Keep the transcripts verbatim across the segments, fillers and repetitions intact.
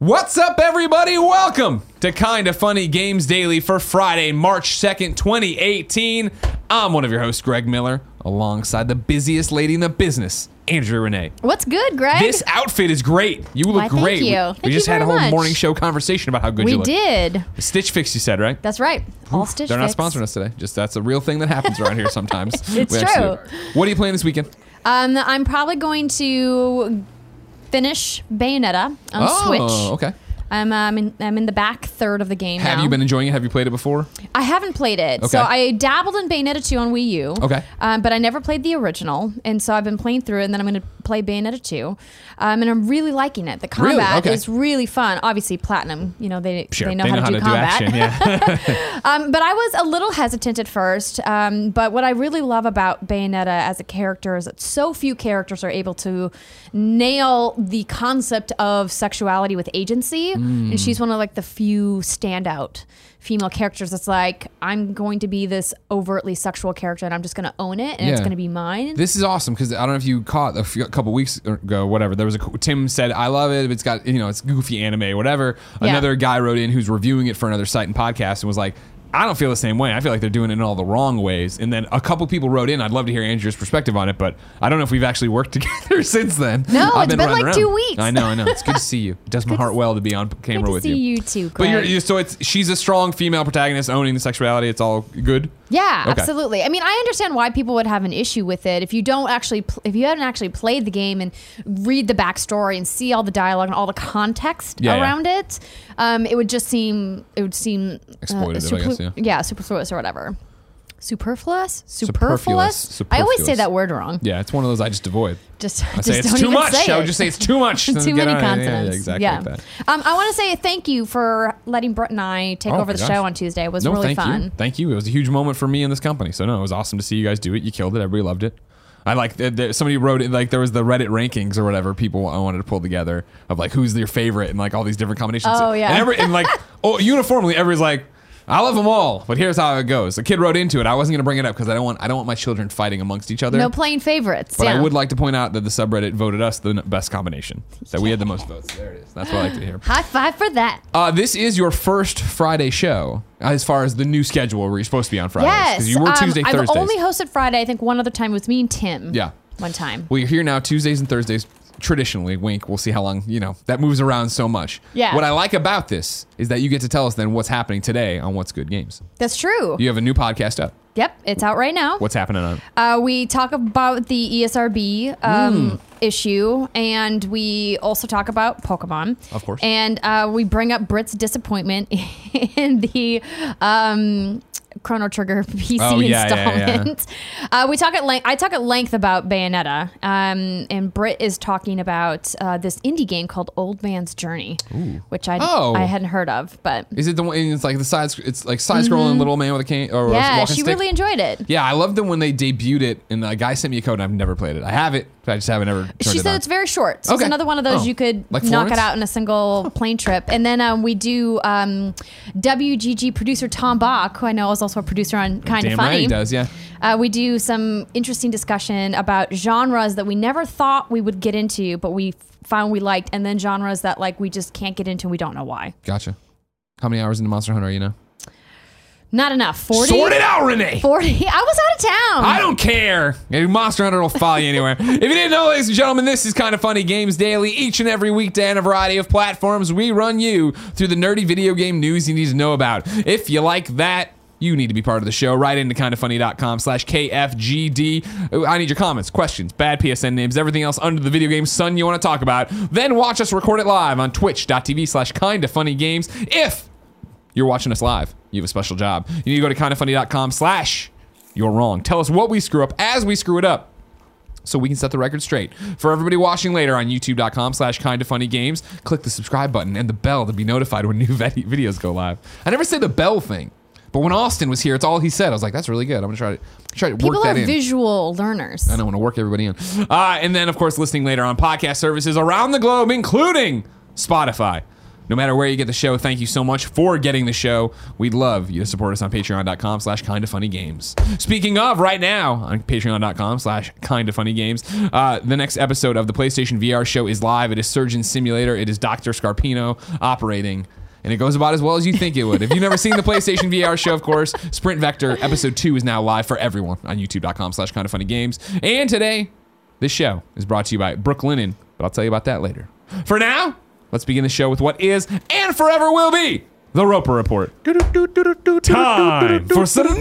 What's up, everybody? Welcome to Kinda Funny Games Daily for Friday, March second, twenty eighteen. I'm one of your hosts, Greg Miller, alongside the busiest lady in the business, Andrea Renee. What's good, Greg? This outfit is great. You look Why, thank great. you. We, Thank we just you had a very whole much. morning show conversation about how good we you look. did. Stitch Fix, you said, right? That's right. All Stitch They're not Fix. sponsoring us today. Just that's a real thing that happens around here sometimes. It's We true. actually- What are you playing this weekend? Um, I'm probably going to finish Bayonetta on oh, Switch. okay. I'm um, in, I'm in the back third of the game Have now. you been enjoying it? Have you played it before? I haven't played it. Okay. So I dabbled in Bayonetta two on Wii U. Okay. Um, but I never played the original. And so I've been playing through it, and then I'm going to play Bayonetta two. Um, and I'm really liking it. The Really? combat Okay. is really fun. Obviously, Platinum, you know, they, Sure. they know how to do combat. action. Yeah. Um, but I was a little hesitant at first. Um, but what I really love about Bayonetta as a character is that so few characters are able to nail the concept of sexuality with agency. Mm. And she's one of like the few standout female characters that's like, I'm going to be this overtly sexual character and I'm just going to own it and it's Yeah. going to be mine. This is awesome because I don't know if you caught a, few, a couple weeks ago, whatever. There was a Tim said, "I love it. It's got you know, it's goofy anime, whatever." Yeah. Another guy wrote in who's reviewing it for another site and podcast and was like, "I don't feel the same way. I feel like they're doing it in all the wrong ways." And then a couple people wrote in. I'd love to hear Andrew's perspective on it, but I don't know if we've actually worked together since then. No, I've it's been running like around. two weeks. I know, I know. It's good to see you. It does my heart well to be on camera Good to with see you. you too, But you're, Greg. you so it's she's a strong female protagonist owning the sexuality. It's all good. Yeah, Okay. absolutely. I mean, I understand why people would have an issue with it if you don't actually, pl- if you haven't actually played the game and read the backstory and see all the dialogue and all the context Yeah, yeah. around it. Um, it would just seem, it would seem Exploitative, I guess, yeah. yeah, superfluous or whatever. Superfluous, Superfluous. superfluous. I always say Superfluous. that word wrong. Yeah, it's one of those I just avoid. Just, I just say it's don't too even much. say I would it. just say it's too much. Then Too get many on it. Yeah, consonants. Yeah, exactly Yeah. like that. Um, I want to say thank you for letting Brett and I take Oh, over my the gosh. show on Tuesday. It was No, really thank fun. you. Thank you. It was a huge moment for me in this company. So no, it was awesome to see you guys do it. You killed it. Everybody loved it. I like th- th- somebody wrote it like there was the Reddit rankings or whatever people I wanted to pull together of like who's their favorite and like all these different combinations. Oh, yeah. And, every, and like oh, uniformly everybody's like, I love them all, but here's how it goes. The kid wrote into it. I wasn't going to bring it up because I don't want I don't want my children fighting amongst each other. No playing favorites. But yeah. I would like to point out that the subreddit voted us the n- best combination. That we had the most votes. There it is. That's what I like to hear. High five for that. Uh, this is your first Friday show as far as the new schedule where you're supposed to be on Fridays. Yes. Because you were um, Tuesday, I've Thursdays. only hosted Friday. I think one other time with me and Tim. Yeah. One time. Well, you're here now Tuesdays and Thursdays. Traditionally, wink, we'll see how long, you know, that moves around so much. Yeah. What I like about this is that you get to tell us then what's happening today on What's Good Games. That's true. You have a new podcast up. Yep. It's out right now. What's happening on it? Uh, we talk about the E S R B um, Mm. issue, and we also talk about Pokemon. Of course. And uh, we bring up Britt's disappointment in the um, Chrono Trigger P C Oh, yeah, yeah, yeah. installment. Uh, we talk at length. I talk at length about Bayonetta, um, and Britt is talking about uh, this indie game called Old Man's Journey, which I Oh. I hadn't heard of, but Is it the one? It's like the side. It's like side scrolling little man with a cane or a Mm-hmm. yeah, walking she stick. really enjoyed it. Yeah, I loved them when they debuted it, and a guy sent me a code, and I've never played it. I have it, but I just haven't ever turned She it said on. it's very short. So Okay. it's another one of those Oh. you could Like knock Florence? it out in a single plane trip. And then um, we do um, W G G producer Tom Bach, who I know is also a producer on Kind of Damn Funny. right he does, yeah. Uh, we do some interesting discussion about genres that we never thought we would get into, but we found we liked, and then genres that like we just can't get into and we don't know why. Gotcha. How many hours into Monster Hunter are you now? Not enough. forty? Sort it out, Renee! forty? I was out of town. I don't care. Monster Hunter will follow you anywhere. If you didn't know, ladies and gentlemen, this is Kind of Funny Games Daily. Each and every weekday on a variety of platforms, we run you through the nerdy video game news you need to know about. If you like that, you need to be part of the show. Right into kindoffunny.com slash KFGD. I need your comments, questions, bad P S N names, everything else under the video game sun you want to talk about. Then watch us record it live on twitch.tv slash kindoffunnygames. If you're watching us live, you have a special job. You need to go to kindoffunny.com slash you're wrong. Tell us what we screw up as we screw it up, so we can set the record straight. For everybody watching later on youtube.com slash kindoffunnygames, click the subscribe button and the bell to be notified when new vid- videos go live. I never say the bell thing, but when Austin was here, it's all he said. I was like, that's really good. I'm going to try to try to People work that are in. visual learners. I don't want to work everybody in. Uh, and then, of course, listening later on podcast services around the globe, including Spotify. No matter where you get the show, thank you so much for getting the show. We'd love you to support us on patreon.com slash kinda funny games. Speaking of, right now on patreon.com slash kinda funny games, uh, the next episode of the PlayStation V R show is live. It is Surgeon Simulator. It is Doctor Scarpino operating. And it goes about as well as you think it would. If you've never seen the PlayStation V R show, of course, Sprint Vector episode two is now live for everyone on youtube.com slash kinda funny games. And today, this show is brought to you by Brooklinen, but I'll tell you about that later. For now, let's begin the show with what is and forever will be the Roper Report. Time for some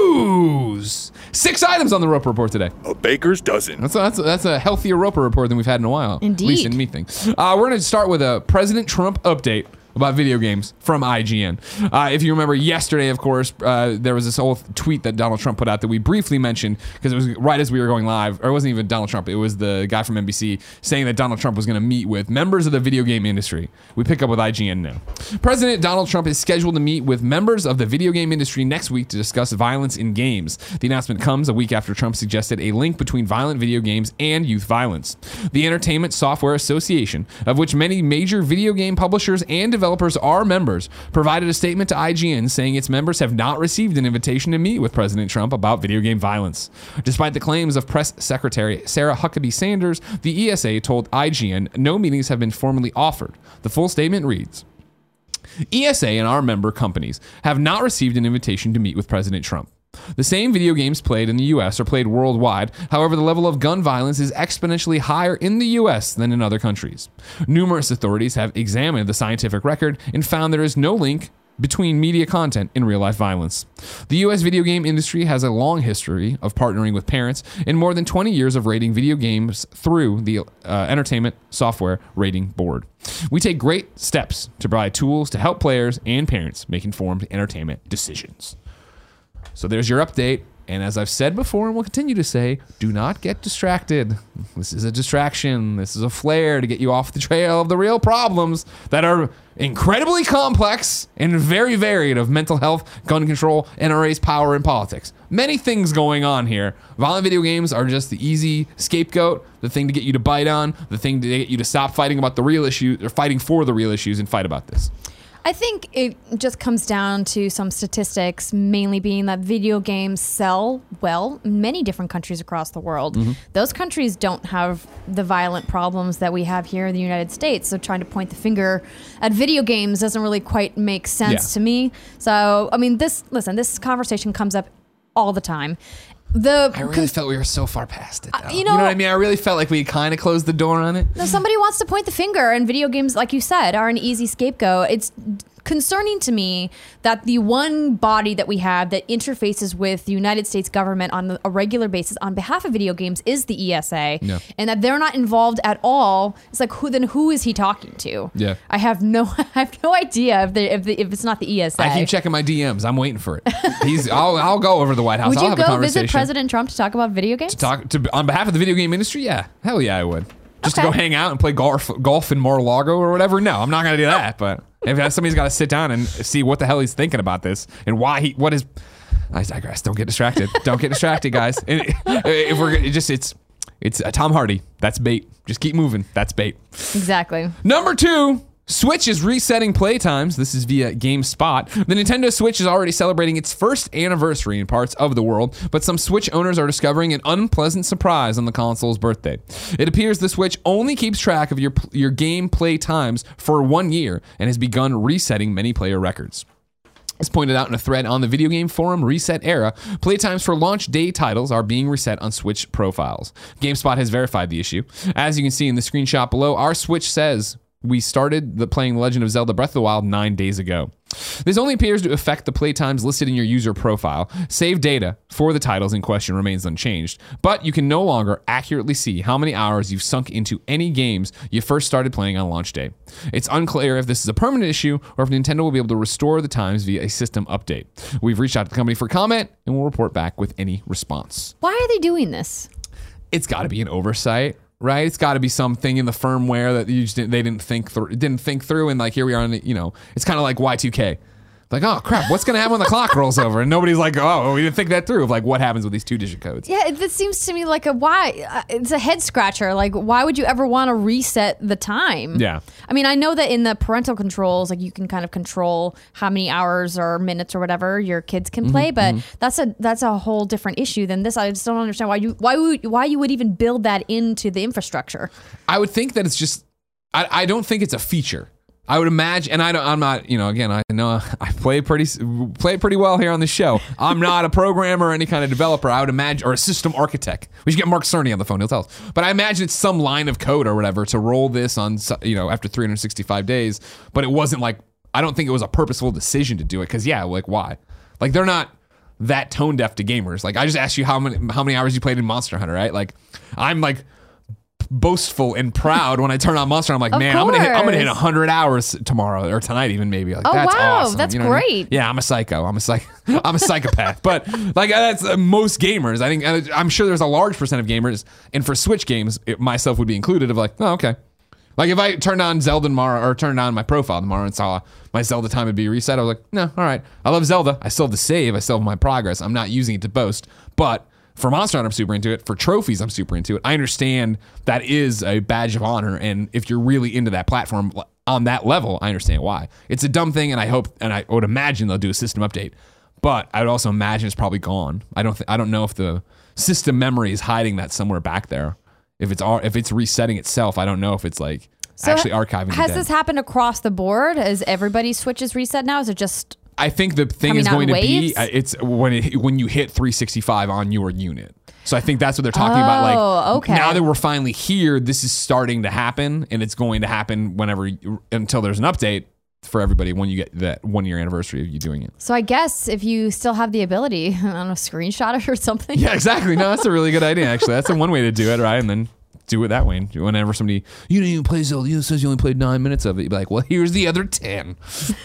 news. Six items on the Roper Report today. A baker's dozen. That's a, that's a, that's a healthier Roper Report than we've had in a while. Indeed. At least in me thing. Uh, we're going to start with a President Trump update about video games from I G N. Uh, if you remember yesterday, of course, uh, there was this whole tweet that Donald Trump put out that we briefly mentioned because it was right as we were going live, or it wasn't even Donald Trump, it was the guy from N B C saying that Donald Trump was going to meet with members of the video game industry. We pick up with I G N now. President Donald Trump is scheduled to meet with members of the video game industry next week to discuss violence in games. The announcement comes a week after Trump suggested a link between violent video games and youth violence. The Entertainment Software Association, of which many major video game publishers and developers Developers are members, provided a statement to I G N saying its members have not received an invitation to meet with President Trump about video game violence. Despite the claims of Press Secretary Sarah Huckabee Sanders, the E S A told I G N no meetings have been formally offered. The full statement reads, E S A and our member companies have not received an invitation to meet with President Trump. The same video games played in the U S are played worldwide. However, the level of gun violence is exponentially higher in the U S than in other countries. Numerous authorities have examined the scientific record and found there is no link between media content and real-life violence. The U S video game industry has a long history of partnering with parents and more than twenty years of rating video games through the uh, Entertainment Software Rating Board. We take great steps to provide tools to help players and parents make informed entertainment decisions. So there's your update. And as I've said before and will continue to say, do not get distracted. This is a distraction. This is a flare to get you off the trail of the real problems that are incredibly complex and very varied of mental health, gun control, N R A's power, and politics. Many things going on here. Violent video games are just the easy scapegoat, the thing to get you to bite on, the thing to get you to stop fighting about the real issues, or fighting for the real issues and fight about this. I think it just comes down to some statistics, mainly being that video games sell well in many different countries across the world. Mm-hmm. Those countries don't have the violent problems that we have here in the United States. So trying to point the finger at video games doesn't really quite make sense yeah. to me. So, I mean, this, listen, this conversation comes up all the time. The I really felt we were so far past it, though. Uh, you, you know, know what I mean? I really felt like we kind of closed the door on it. No, somebody wants to point the finger, and video games, like you said, are an easy scapegoat. It's concerning to me that the one body that we have that interfaces with the United States government on a regular basis on behalf of video games is the E S A, yeah. and that they're not involved at all. It's like, who then? Who is he talking to? Yeah, I have no, I have no idea if the, if, the, if it's not the E S A. I keep checking my D Ms. I'm waiting for it. He's. I'll. I'll go over to the White House. Would I'll you have go a conversation. visit President Trump to talk about video games? To talk to on behalf of the video game industry? Yeah, hell yeah, I would. Just okay. to go hang out and play golf, golf in Mar-a-Lago or whatever. No, I'm not gonna do that. But if somebody's got to sit down and see what the hell he's thinking about this and why he, what is, I digress. Don't get distracted. Don't get distracted, guys. And if we're it just, it's, it's a Tom Hardy. That's bait. Just keep moving. That's bait. Exactly. Number two. Switch is resetting playtimes. This is via GameSpot. The Nintendo Switch is already celebrating its first anniversary in parts of the world, but some Switch owners are discovering an unpleasant surprise on the console's birthday. It appears the Switch only keeps track of your your game play times for one year and has begun resetting many player records. As pointed out in a thread on the video game forum Reset Era, playtimes for launch day titles are being reset on Switch profiles. GameSpot has verified the issue. As you can see in the screenshot below, our Switch says we started the playing Legend of Zelda Breath of the Wild nine days ago. This only appears to affect the playtimes listed in your user profile. Save data for the titles in question remains unchanged, but you can no longer accurately see how many hours you've sunk into any games you first started playing on launch day. It's unclear if this is a permanent issue or if Nintendo will be able to restore the times via a system update. We've reached out to the company for comment and we'll report back with any response. Why are they doing this? It's got to be an oversight. Right, it's got to be something in the firmware that you just didn't, they didn't think through, didn't think through, and like here we are, in the, you know, it's kind of like Y two K. Like, oh crap, what's gonna happen when the clock rolls over? And nobody's like, oh, we didn't think that through of like what happens with these two digit codes. Yeah, it, this seems to me like a why. Uh, it's a head scratcher. Like, why would you ever want to reset the time? Yeah. I mean, I know that in the parental controls, like you can kind of control how many hours or minutes or whatever your kids can play, Mm-hmm, but mm-hmm. that's a that's a whole different issue than this. I just don't understand why you why would why you would even build that into the infrastructure. I would think that it's just. I, I don't think it's a feature. I would imagine, and I don't, I'm not, you know, again, I know I play pretty, play pretty well here on the show. I'm not a programmer or any kind of developer. I would imagine, or a system architect. We should get Mark Cerny on the phone. He'll tell us. But I imagine it's some line of code or whatever to roll this on, you know, after three hundred sixty-five days. But it wasn't like, I don't think it was a purposeful decision to do it. Because yeah, like why? Like they're not that tone deaf to gamers. Like I just asked you how many how many hours you played in Monster Hunter, right? Like I'm like. boastful and proud when I turn on Monster. I'm like, of man, course. I'm gonna hit, I'm gonna hit one hundred hours tomorrow or tonight even maybe. Like, oh that's wow, awesome. that's you know great. I mean? Yeah, I'm a psycho. I'm a psych. I'm a psychopath. But like that's uh, most gamers. I think I'm sure there's a large percent of gamers, and for Switch games, it, myself would be included. Of like, oh okay. Like if I turned on Zelda tomorrow or turned on my profile tomorrow and saw my Zelda time would be reset, I was like, no, all right. I love Zelda. I still have the save. I still have my progress. I'm not using it to boast, but. For Monster Hunter, I'm super into it. For trophies, I'm super into it. I understand that is a badge of honor, and if you're really into that platform on that level, I understand why. It's a dumb thing, and I hope, and I would imagine they'll do a system update. But I would also imagine it's probably gone. I don't, th- I don't know if the system memory is hiding that somewhere back there. If it's if it's resetting itself, I don't know if it's like so actually archiving. Has this happened across the board? Is everybody's Switches reset now? Is it just? I think the thing Coming is going to be waves? it's when it, when you hit three sixty-five on your unit. So I think that's what they're talking Oh, about. Like okay. now that we're finally here, this is starting to happen, and it's going to happen whenever until there's an update for everybody when you get that one year anniversary of you doing it. So I guess if you still have the ability, I don't know, screenshot it or something. Yeah, exactly. No, that's a really good idea. Actually, that's the one way to do it, right? And then. Do it that way. Whenever somebody, you didn't even play Zelda, you says you only played nine minutes of it. You'd be like, well, here's the other ten.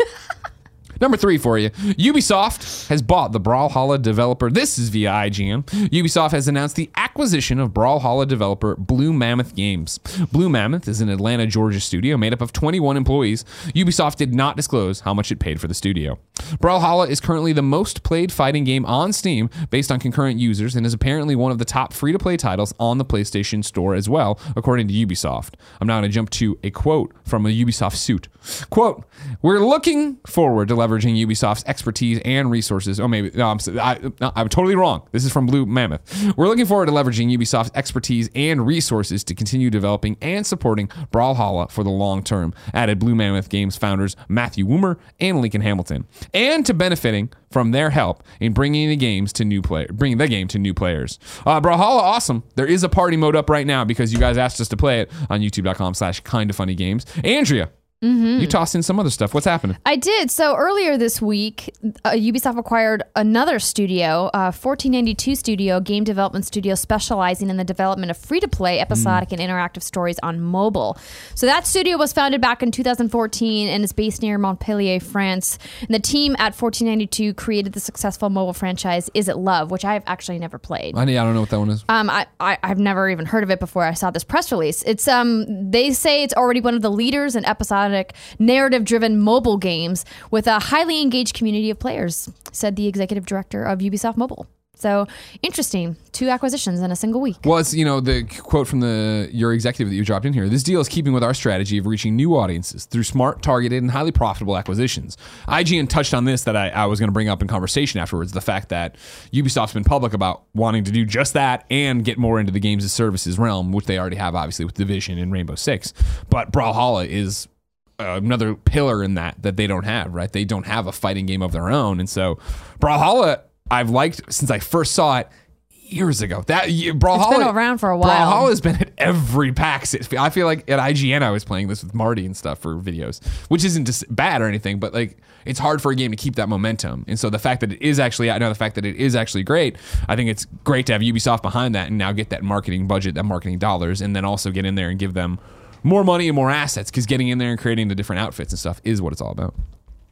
Number three for you. Ubisoft has bought the Brawlhalla developer. This is via I G N. Ubisoft has announced the acquisition of Brawlhalla developer Blue Mammoth Games. Blue Mammoth is an Atlanta, Georgia studio made up of twenty-one employees. Ubisoft did not disclose how much it paid for the studio. Brawlhalla is currently the most played fighting game on Steam based on concurrent users and is apparently one of the top free-to-play titles on the PlayStation Store as well, according to Ubisoft. I'm now going to jump to a quote from a Ubisoft suit. Quote, we're looking forward to leveraging Ubisoft's expertise and resources. Oh, maybe, no, I'm, I, no, I'm totally wrong. This is from Blue Mammoth. We're looking forward to leveraging Ubisoft's expertise and resources to continue developing and supporting Brawlhalla for the long term, added Blue Mammoth Games founders Matthew Woomer and Lincoln Hamilton, and to benefiting from their help in bringing the games to new play, bringing the game to new players. Uh, Brawlhalla, awesome. There is a party mode up right now because you guys asked us to play it on youtube.com slash kind of funny games. Andrea, mm-hmm. you tossed in some other stuff. What's happening? I did. So earlier this week, uh, Ubisoft acquired another studio, uh, fourteen ninety-two Studio, game development studio specializing in the development of free-to-play episodic mm. and interactive stories on mobile. So that studio was founded back in two thousand fourteen and is based near Montpellier, France. And the team at fourteen ninety-two created the successful mobile franchise Is It Love, which I've actually never played. I, I don't know what that one is. Um, I, I, I've never even heard of it before I saw this press release. It's um, they say it's already one of the leaders in episodic narrative-driven mobile games with a highly engaged community of players, said the executive director of Ubisoft Mobile. So interesting. Two acquisitions in a single week. Well, it's, you know, the quote from the your executive that you dropped in here. This deal is keeping with our strategy of reaching new audiences through smart, targeted, and highly profitable acquisitions. I G N touched on this that I, I was going to bring up in conversation afterwards, the fact that Ubisoft's been public about wanting to do just that and get more into the games as services realm, which they already have, obviously, with Division and Rainbow Six. But Brawlhalla is another pillar in that that they don't have, right? They don't have a fighting game of their own. And so Brawlhalla, I've liked since I first saw it years ago. That Brawlhalla, it's been around for a while. Brawlhalla has been at every PAX. I feel like at I G N I was playing this with Marty and stuff for videos, which isn't just bad or anything, but like it's hard for a game to keep that momentum. And so the fact that it is actually, I know the fact that it is actually great, I think it's great to have Ubisoft behind that and now get that marketing budget, that marketing dollars, and then also get in there and give them more money and more assets, because getting in there and creating the different outfits and stuff is what it's all about.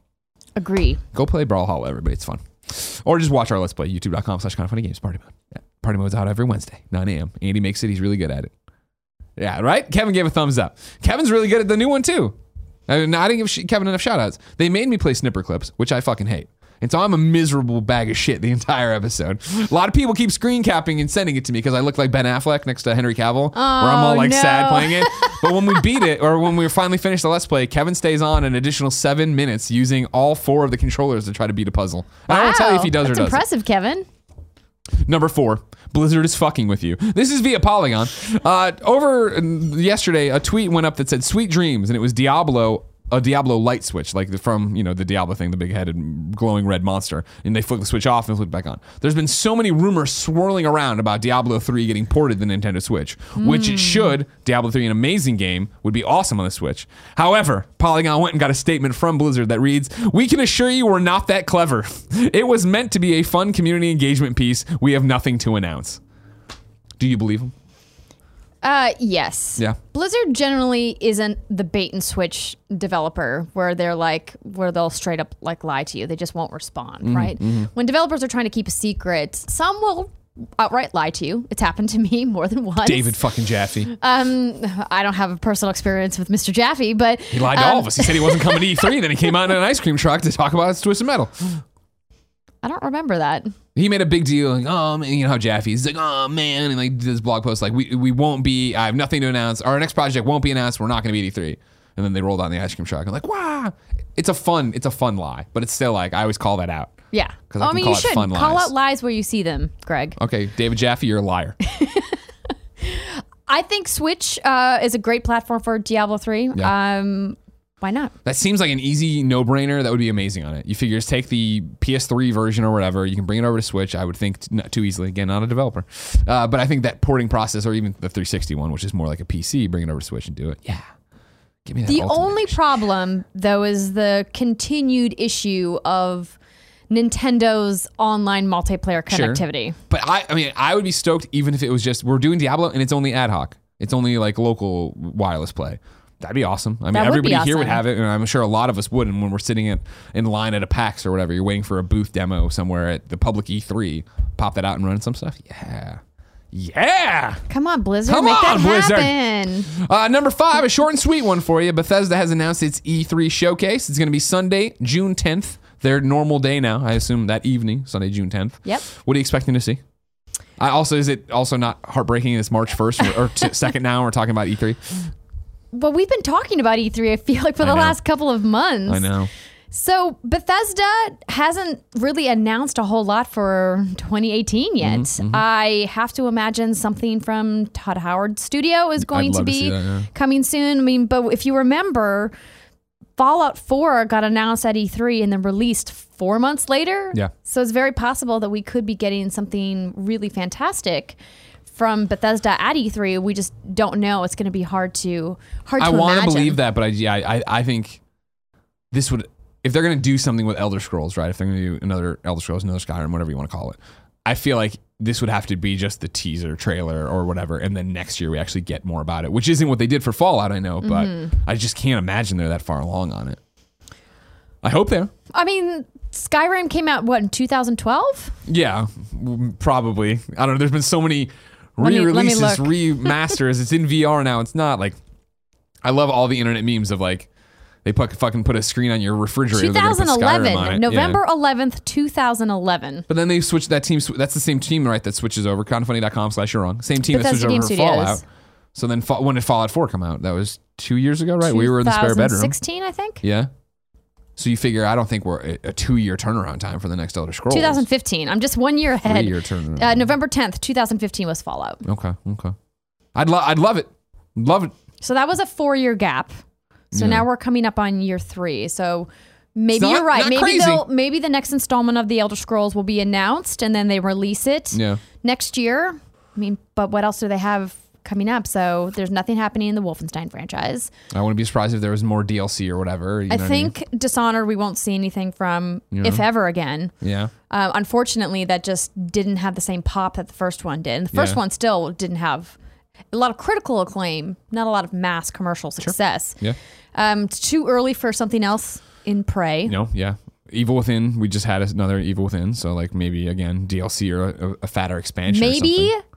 Agree. Go play Brawlhalla, everybody. It's fun. Or just watch our Let's Play, youtube.com slash kind of funny games party mode. Yeah. Party mode's out every Wednesday, nine a.m. Andy makes it. He's really good at it. Yeah, right? Kevin gave a thumbs up. Kevin's really good at the new one, too. I, I didn't give Kevin enough shout outs. They made me play snipper clips, which I fucking hate. And so I'm a miserable bag of shit the entire episode. A lot of people keep screen capping and sending it to me because I look like Ben Affleck next to Henry Cavill, oh, where I'm all like no. sad playing it. But when we beat it, or when we finally finished the Let's Play, Kevin stays on an additional seven minutes using all four of the controllers to try to beat a puzzle. And Wow. I won't tell you if he does That's or doesn't. impressive, Kevin. Number four, Blizzard is fucking with you. This is via Polygon. Uh, over uh, yesterday, a tweet went up that said "Sweet Dreams," and it was Diablo, a Diablo light switch, like the, from you know the Diablo thing, the big-headed glowing red monster, and they flick the switch off and flick it back on. There's been so many rumors swirling around about Diablo three getting ported to the Nintendo Switch, which it should. Diablo three, an amazing game, would be awesome on the Switch. However, Polygon went and got a statement from Blizzard that reads, "We can assure you we're not that clever. It was meant to be a fun community engagement piece. We have nothing to announce." Do you believe them? Uh, yes. Yeah. Blizzard generally isn't the bait and switch developer where they're like, where they'll straight up like lie to you. They just won't respond, Mm-hmm, right? Mm-hmm. When developers are trying to keep a secret, some will outright lie to you. It's happened to me more than once. David fucking Jaffe. Um, I don't have a personal experience with Mister Jaffe, but He lied to um, all of us. He said he wasn't coming to E three, then he came out in an ice cream truck to talk about his Twisted Metal. I don't remember that. He made a big deal, like, oh, man, you know how Jaffe is. He's like, oh, man, and like did this blog post, like, we we won't be, I have nothing to announce. Our next project won't be announced. We're not going to be at E three. And then they rolled on the ice cream truck. I'm like, wow. It's a fun, it's a fun lie, but it's still like, I always call that out. Yeah. 'Cause I I can mean, call you it should fun call lies. out lies where you see them, Greg. Okay, David Jaffe, you're a liar. I think Switch uh, is a great platform for Diablo three. Yeah. Um, why not? That seems like an easy no-brainer. That would be amazing on it. You figure just take the P S three version or whatever. You can bring it over to Switch. I would think t- not too easily. Again, not a developer. Uh, but I think that porting process, or even the three sixty one, which is more like a P C, bring it over to Switch and do it. Yeah. Give me that The ultimate only edition. problem, though, is the continued issue of Nintendo's online multiplayer Sure. connectivity. But I, I mean, I would be stoked even if it was just, we're doing Diablo and it's only ad hoc. It's only like local wireless play. That'd be awesome. I mean, That would be everybody here would awesome. have it, and I'm sure a lot of us would. And when we're sitting in, in line at a PAX or whatever, you're waiting for a booth demo somewhere at the public E three, pop that out and run some stuff. Yeah. Yeah. Come on, Blizzard, Come make on, that Blizzard. happen. Uh, number five, a short and sweet one for you. Bethesda has announced its E three showcase. It's going to be Sunday, June tenth. Their normal day now, I assume that evening, Sunday, June tenth. Yep. What are you expecting to see? I also, is it also not heartbreaking? It's March first or, or t- second now. We're talking about E three. Well, we've been talking about E three, I feel like, for the I know. last couple of months. I know. So Bethesda hasn't really announced a whole lot for twenty eighteen yet. Mm-hmm, I have to imagine something from Todd Howard Studio is going to love to be see that, yeah. coming soon. I mean, but if you remember, Fallout four got announced at E three and then released four months later. Yeah. So it's very possible that we could be getting something really fantastic from Bethesda at E three. We just don't know. It's going to be hard to hard to I want to imagine. believe that, but I, yeah, I, I think this would, if they're going to do something with Elder Scrolls, right? If they're going to do another Elder Scrolls, another Skyrim, whatever you want to call it, I feel like this would have to be just the teaser trailer or whatever, and then next year we actually get more about it, which isn't what they did for Fallout, I know, but Mm-hmm. I just can't imagine they're that far along on it. I hope they're. I mean, Skyrim came out, what, in two thousand twelve? Yeah, w- probably. I don't know. There's been so many Let me- let me re-releases, look. remasters. It's in V R now. It's not like, I love all the internet memes of like, they put, fucking put a screen on your refrigerator. they're gonna put twenty Skyrim on eleven, it. November Yeah. eleventh, two thousand eleven. But then they switched that team. sw- That's the same team, right? That switches over. Confunny.com slash you're wrong. Same team Bethesda that Game switched over for Studios. Fallout. So then fa- when did Fallout four come out? That was two years ago, right? We were in the spare bedroom. twenty sixteen, I think. Yeah. So you figure, I don't think we're a, a two-year turnaround time for the next Elder Scrolls. twenty fifteen. I'm just one year ahead. Three-year turnaround. Uh, November tenth, twenty fifteen was Fallout. Okay, okay. I'd, lo- I'd love it. Love it. So that was a four-year gap. So Yeah. now we're coming up on year three. So maybe It's not- you're right. not Maybe crazy. they'll, maybe the next installment of the Elder Scrolls will be announced and then they release it Yeah. next year. I mean, but what else do they have coming up? So there's nothing happening in the Wolfenstein franchise. I wouldn't be surprised if there was more D L C or whatever. you I know what mean? think Dishonored we won't see anything from, Yeah. if ever again. Yeah. Uh, unfortunately, that just didn't have the same pop that the first one did. And the first Yeah. one still didn't have a lot of critical acclaim, not a lot of mass commercial success. Yeah. Um, it's too early for something else in Prey. You know, yeah. Evil Within, we just had another Evil Within. So, like, maybe, again, D L C or a, a fatter expansion or Maybe something.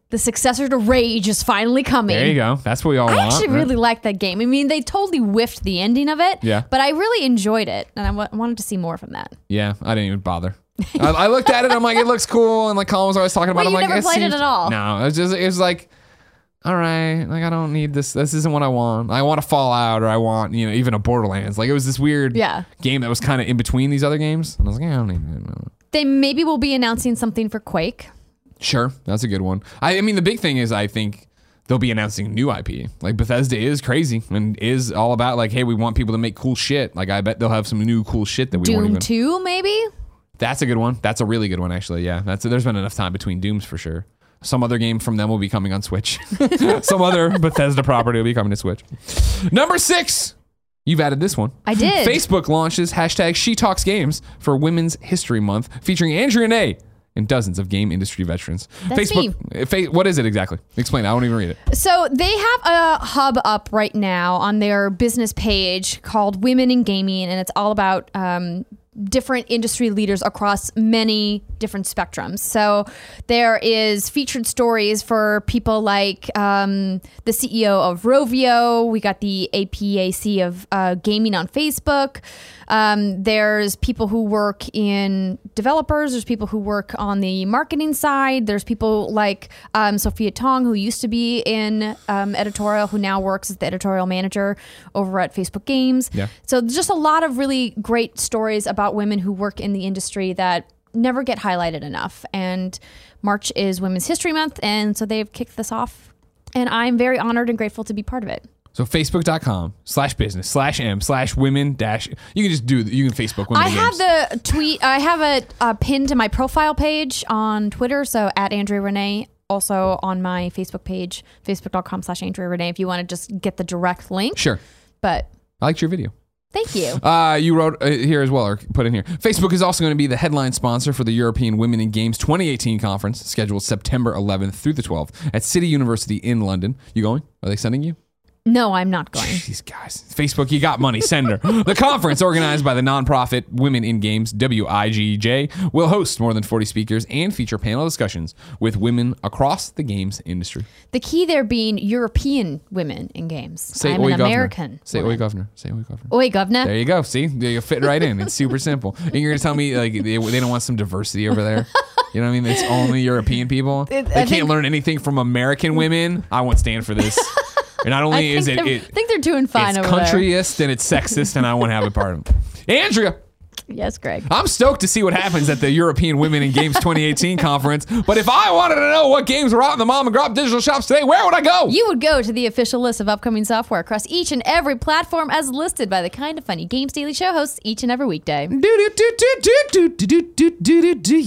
The successor to Rage is finally coming. There you go. That's what we all I want. actually right? really liked that game. I mean, they totally whiffed the ending of it. Yeah. But I really enjoyed it, and I w- wanted to see more from that. Yeah, I didn't even bother. I, I looked at it. I'm like, it looks cool, and like Colin was always talking about. Wait, it. I'm you like, never played it seems- at all? No, it was just it was like, all right, like I don't need this. This isn't what I want. I want a Fallout, or I want you know even a Borderlands. Like it was this weird Yeah. game that was kind of in between these other games, and I was like, yeah, I don't need it. They maybe will be announcing something for Quake. Sure, that's a good one. I, I mean, the big thing is I think they'll be announcing new I P. Like Bethesda is crazy and is all about like, hey, we want people to make cool shit. Like I bet they'll have some new cool shit that we won't Doom even. two, maybe? That's a good one. That's a really good one, actually. Yeah, that's there's been enough time between Dooms for sure. Some other game from them will be coming on Switch. Some other Bethesda property will be coming to Switch. Number six. You've added this one. I did. Facebook launches hashtag She Talks Games for Women's History Month, featuring Andrea Nay and dozens of game industry veterans. That's Facebook. Fa- what is it exactly? Explain. I won't even read it. So they have a hub up right now on their business page called Women in Gaming, and it's all about um, different industry leaders across many different spectrums. So there is featured stories for people like um, the C E O of Rovio. We got the A P A C of uh, gaming on Facebook. Um, there's people who work in developers. There's people who work on the marketing side. There's people like um, Sophia Tong, who used to be in um, editorial, who now works as the editorial manager over at Facebook Games. Yeah. So just a lot of really great stories about women who work in the industry that never get highlighted enough. And March is Women's History Month, and so they've kicked this off. And I'm very honored and grateful to be part of it. So facebook.com slash business slash M slash women dash. You can just do, you can Facebook women I in have games. the tweet, I have a, a pin to my profile page on Twitter, so at Andrea Renee. Also on my Facebook page, facebook.com slash Andrea Renee, if you want to just get the direct link. Sure. But I liked your video. thank you. Uh, you wrote uh, here as well, or put in here. Facebook is also going to be the headline sponsor for the European Women in Games twenty eighteen conference, scheduled September eleventh through the twelfth at City University in London. You going? Are they sending you? No, I'm not going. These guys. Facebook, you got money. Send her. The conference, organized by the nonprofit Women in Games, W I G J, will host more than forty speakers and feature panel discussions with women across the games industry. The key there being European women in games. Say I'm oi an governor. American. Say oi woman. governor. Say oi governor. Oi, governor. There you go. See, you fit right in. It's super simple. And you're gonna tell me like they, they don't want some diversity over there? You know what I mean? It's only European people. It- they I can't think- learn anything from American women. I won't stand for this. And not I only think is it, they're- it I think they're doing fine it's over there. countryist and it's sexist, and I won't have a part of it. Andrea, Yes, Greg. I'm stoked to see what happens at the European Women in Games twenty eighteen conference. But if I wanted to know what games were out in the mom and grop digital shops today, where would I go? You would go to the official list of upcoming software across each and every platform as listed by the Kind of Funny Games Daily Show hosts each and every weekday. Do do do do do do do do do do do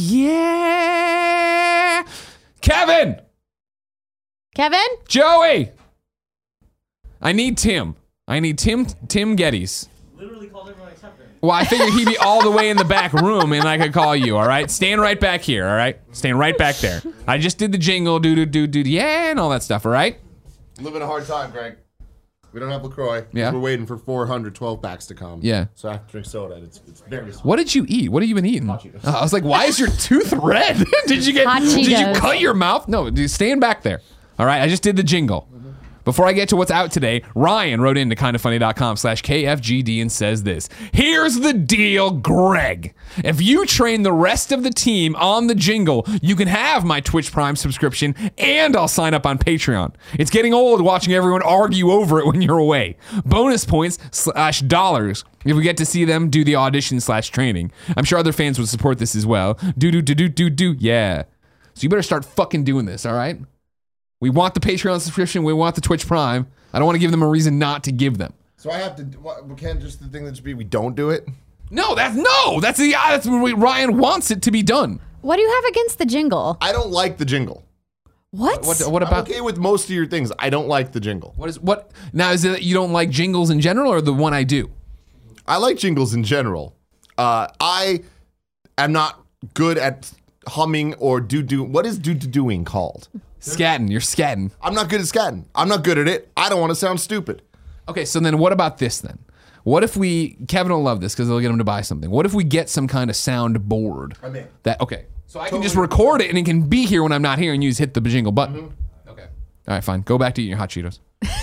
yeah. Kevin, Kevin? Joey, I need Tim. I need Tim. Tim Geddes. Literally called everyone except him. Well, I figured he'd be all the way in the back room, and I could call you. All right, stand right back here. All right, stand right back there. I just did the jingle, do do do do yeah, and all that stuff. All right. Living a hard time, Greg. We don't have LaCroix. Yeah. We're waiting for four hundred twelve packs to come. Yeah. So I have to drink soda. And it's, it's very sweet. What did you eat? What have you been eating? Hot Cheetos. Uh, I was like, why is your tooth red? did you get? Hot Did you Cheetos. cut your mouth? No, dude, stand back there. All right, I just did the jingle. Before I get to what's out today, Ryan wrote into kindoffunny.com slash KFGD and says this. Here's the deal, Greg. If you train the rest of the team on the jingle, you can have my Twitch Prime subscription and I'll sign up on Patreon. It's getting old watching everyone argue over it when you're away. Bonus points slash dollars if we get to see them do the audition slash training. I'm sure other fans would support this as well. Do, do, do, do, do, do, yeah. So you better start fucking doing this, all right? We want the Patreon subscription. We want the Twitch Prime. I don't want to give them a reason not to give them. So I have to. What, we can't just the thing that should be we don't do it. No, that's no. That's the that's the way Ryan wants it to be done. What do you have against the jingle? I don't like the jingle. What? What what I'm about okay with most of your things. I don't like the jingle. what is what now? Is it that you don't like jingles in general, or the one I do? I like jingles in general. Uh, I am not good at humming or do do. What is do do doing called? Scatting. You're scatting. I'm not good at scatting. I'm not good at it. I don't want to sound stupid. Okay, so then what about this then? What if we Kevin will love this because it'll get him to buy something. What if we get some kind of sound board? I'm in. That okay. So I can just record it and it can be here when I'm not here and you just hit the jingle button. Mm-hmm. Okay. All right, fine. Go back to eating your hot Cheetos.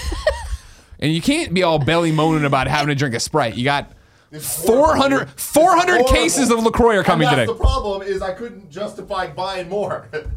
And you can't be all belly moaning about having to drink a Sprite. You got four hundred, four hundred cases of LaCroix are coming and that's today. The problem is I couldn't justify buying more. Could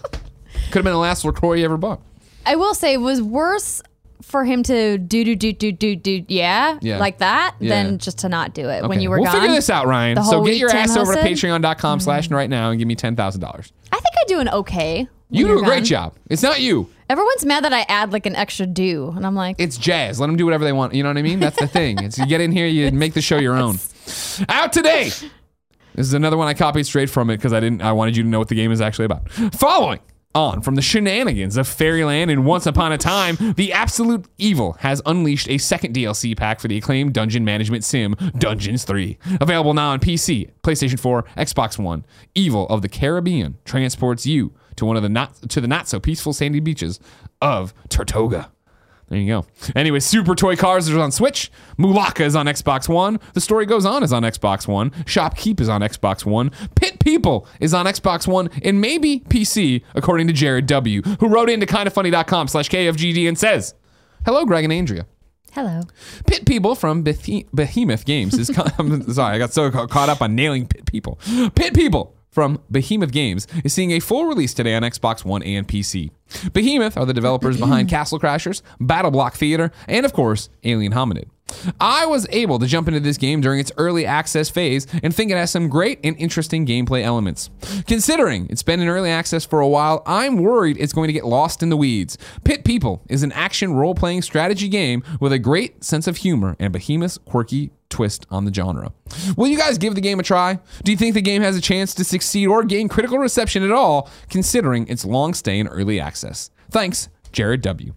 have been the last LaCroix you ever bought. I will say it was worse for him to do do do do do do yeah, Yeah. like that Yeah. than just to not do it when Okay. you were we'll gone. figure this out, Ryan. The So whole get week your ass Tim over to hosted? patreon.com slash right now and give me ten thousand dollars. I think I do an okay. when You do you're a great gone. job. It's not you. Everyone's mad that I add like an extra do, and I'm like, It's jazz. Let them do whatever they want. You know what I mean? That's the thing. It's you get in here, you make the show your own. Out today. This is another one I copied straight from it because I didn't. I wanted you to know what the game is actually about. Following on from the shenanigans of Fairyland and Once Upon a Time, the Absolute Evil has unleashed a second D L C pack for the acclaimed dungeon management sim, Dungeons three. Available now on P C, PlayStation four, Xbox One. Evil of the Caribbean transports you to one of the not to the not so peaceful sandy beaches of Tortuga. There you go. Anyway, Super Toy Cars is on Switch. Mulaka is on Xbox One. The Story Goes On is on Xbox One. Shopkeep is on Xbox One. Pit People is on Xbox One and maybe P C, according to Jared W., who wrote into kindafunny.com slash KFGD and says, hello, Greg and Andrea. hello. Pit People from Beth- Behemoth Games is... I'm sorry, I got so ca- caught up on nailing Pit People. Pit People from Behemoth Games is seeing a full release today on Xbox One and P C. Behemoth are the developers behind Castle Crashers, Battle Block Theater, and of course, Alien Hominid. I was able to jump into this game during its early access phase and think it has some great and interesting gameplay elements. Considering it's been in early access for a while, I'm worried it's going to get lost in the weeds. Pit People is an action role-playing strategy game with a great sense of humor and Behemoth's quirky twist on the genre. Will you guys give the game a try? Do you think the game has a chance to succeed or gain critical reception at all, considering its long stay in early access? Thanks, Jared W.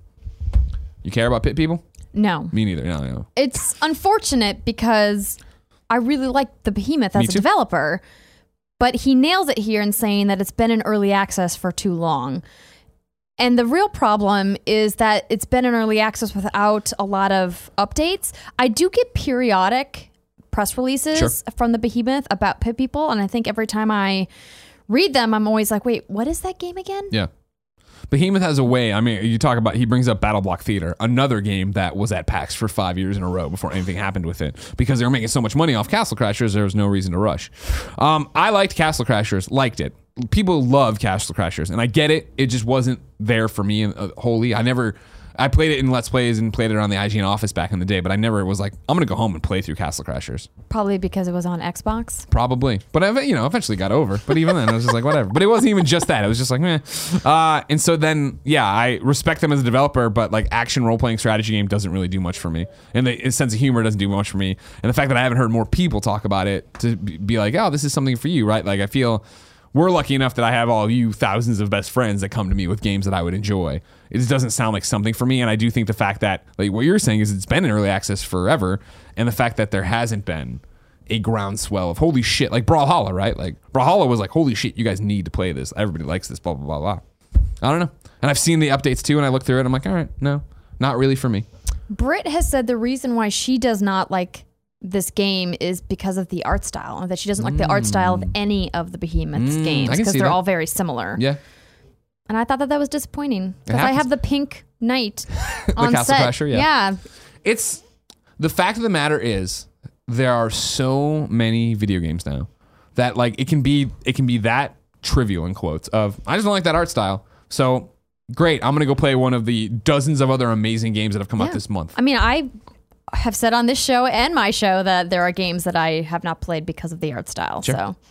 You care about Pit People? No. Me neither. No, no. It's unfortunate because I really like the Behemoth as Me a too. developer, but he nails it here in saying that it's been in early access for too long. And the real problem is that it's been in early access without a lot of updates. I do get periodic press releases Sure. from the Behemoth about Pit People, and I think every time I read them, I'm always like, wait, what is that game again? Yeah. Behemoth has a way. I mean, you talk about, he brings up Battle Block Theater, another game that was at PAX for five years in a row before anything happened with it because they were making so much money off Castle Crashers, there was no reason to rush. Um, I liked Castle Crashers, liked it. People love Castle Crashers, and I get it. It just wasn't there for me uh, wholly. I never, I played it in Let's Plays and played it on the I G N office back in the day, but I never was like, I'm going to go home and play through Castle Crashers. Probably because it was on Xbox. Probably. But I, you know, eventually got over. But even then, I was just like, whatever. But it wasn't even just that. It was just like, meh. Uh, and so then, yeah, I respect them as a developer, but like action role-playing strategy game doesn't really do much for me. And the sense of humor doesn't do much for me. And the fact that I haven't heard more people talk about it to be like, oh, this is something for you, right? Like I feel we're lucky enough that I have all of you thousands of best friends that come to me with games that I would enjoy. It just doesn't sound like something for me. And I do think the fact that, like what you're saying is it's been in early access forever. And the fact that there hasn't been a groundswell of holy shit, like Brawlhalla, right? Like Brawlhalla was like, holy shit, you guys need to play this. Everybody likes this, blah, blah, blah, blah. I don't know. And I've seen the updates too. And I look through it. I'm like, all right, no, not really for me. Britt has said the reason why she does not like this game is because of the art style, and that she doesn't like the art style of any of the Behemoth's Mm, games I can because see they're that. all very similar. Yeah. And I thought that that was disappointing because I happens. have the pink knight on Castle set. Crasher, yeah. yeah. It's the fact of the matter is there are so many video games now that like it can be it can be that trivial in quotes of I just don't like that art style. So great, I'm gonna go play one of the dozens of other amazing games that have come out Yeah. this month. I mean, I have said on this show and my show that there are games that I have not played because of the art style. Sure. So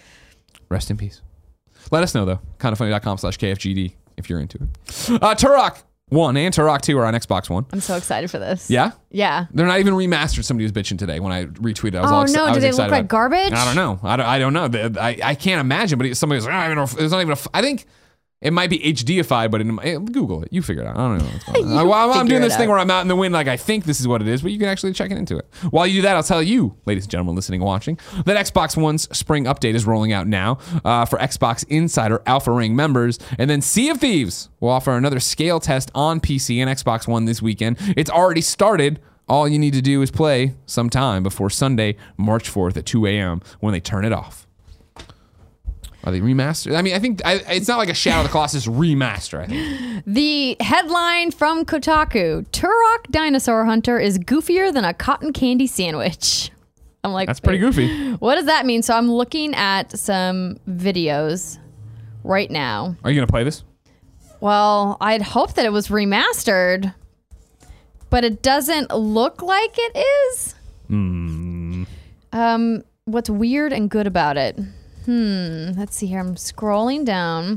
Rest in peace. Let us know though. kindafunny.com slash KFGD if you're into it. Uh, Turok one and Turok two are on Xbox One. I'm so excited for this. Yeah? Yeah. They're not even remastered. Somebody was bitching today when I retweeted. I was Oh, all exci- no. I Do was they excited look like about it. garbage? I don't know. I don't, I don't know. The- I, I can't imagine, but somebody was like, I don't know. There's not even a. f- I think it might be H D-ified, but in, eh, Google it. You figure it out. I don't know what's going on. You I, well, I'm, I'm figure doing it this thing out. where I'm out in the wind like I think this is what it is, but you can actually check it into it. While you do that, I'll tell you, ladies and gentlemen listening and watching, that Xbox One's spring update is rolling out now uh, for Xbox Insider Alpha Ring members. And then Sea of Thieves will offer another scale test on P C and Xbox One this weekend. It's already started. All you need to do is play sometime before Sunday, March fourth at two a.m. when they turn it off. Are they remastered? I mean, I think I, it's not like a Shadow of the Colossus remaster, I think. The headline from Kotaku, Turok Dinosaur Hunter is goofier than a cotton candy sandwich. I'm like, that's pretty goofy. What does that mean? So I'm looking at some videos right now. Are you going to play this? Well, I'd hope that it was remastered, but it doesn't look like it is. Hmm. Um, what's weird and good about it? Hmm. Let's see here. I'm scrolling down.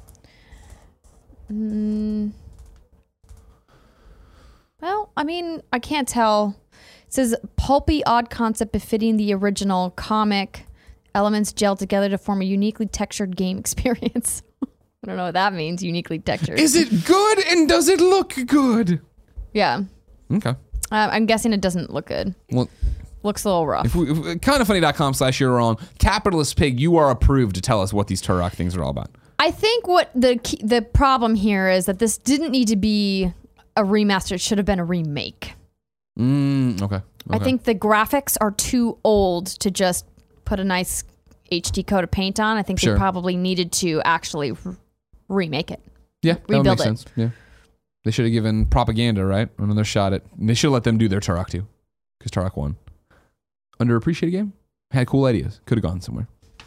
Hmm. Well, I mean, I can't tell. It says pulpy, odd concept befitting the original comic. Elements gel together to form a uniquely textured game experience. I don't know what that means. Uniquely textured. Is it good and does it look good? Yeah. Okay. Uh, I'm guessing it doesn't look good. Well, looks a little rough. if we, if, kindafunny.com slash you're wrong. Capitalist Pig, you are approved to tell us what these Turok things are all about. I think what the key, the problem here is that this didn't need to be a remaster. It should have been a remake. Mm, okay. okay. I think the graphics are too old to just put a nice H D coat of paint on. I think Sure. they probably needed to actually r- remake it. Yeah, that would rebuild make it. sense. Yeah. They should have given Propaganda, right? Another shot at. They should have let them do their Turok too. Because Turok won. Underappreciated game. Had cool ideas. Could have gone somewhere.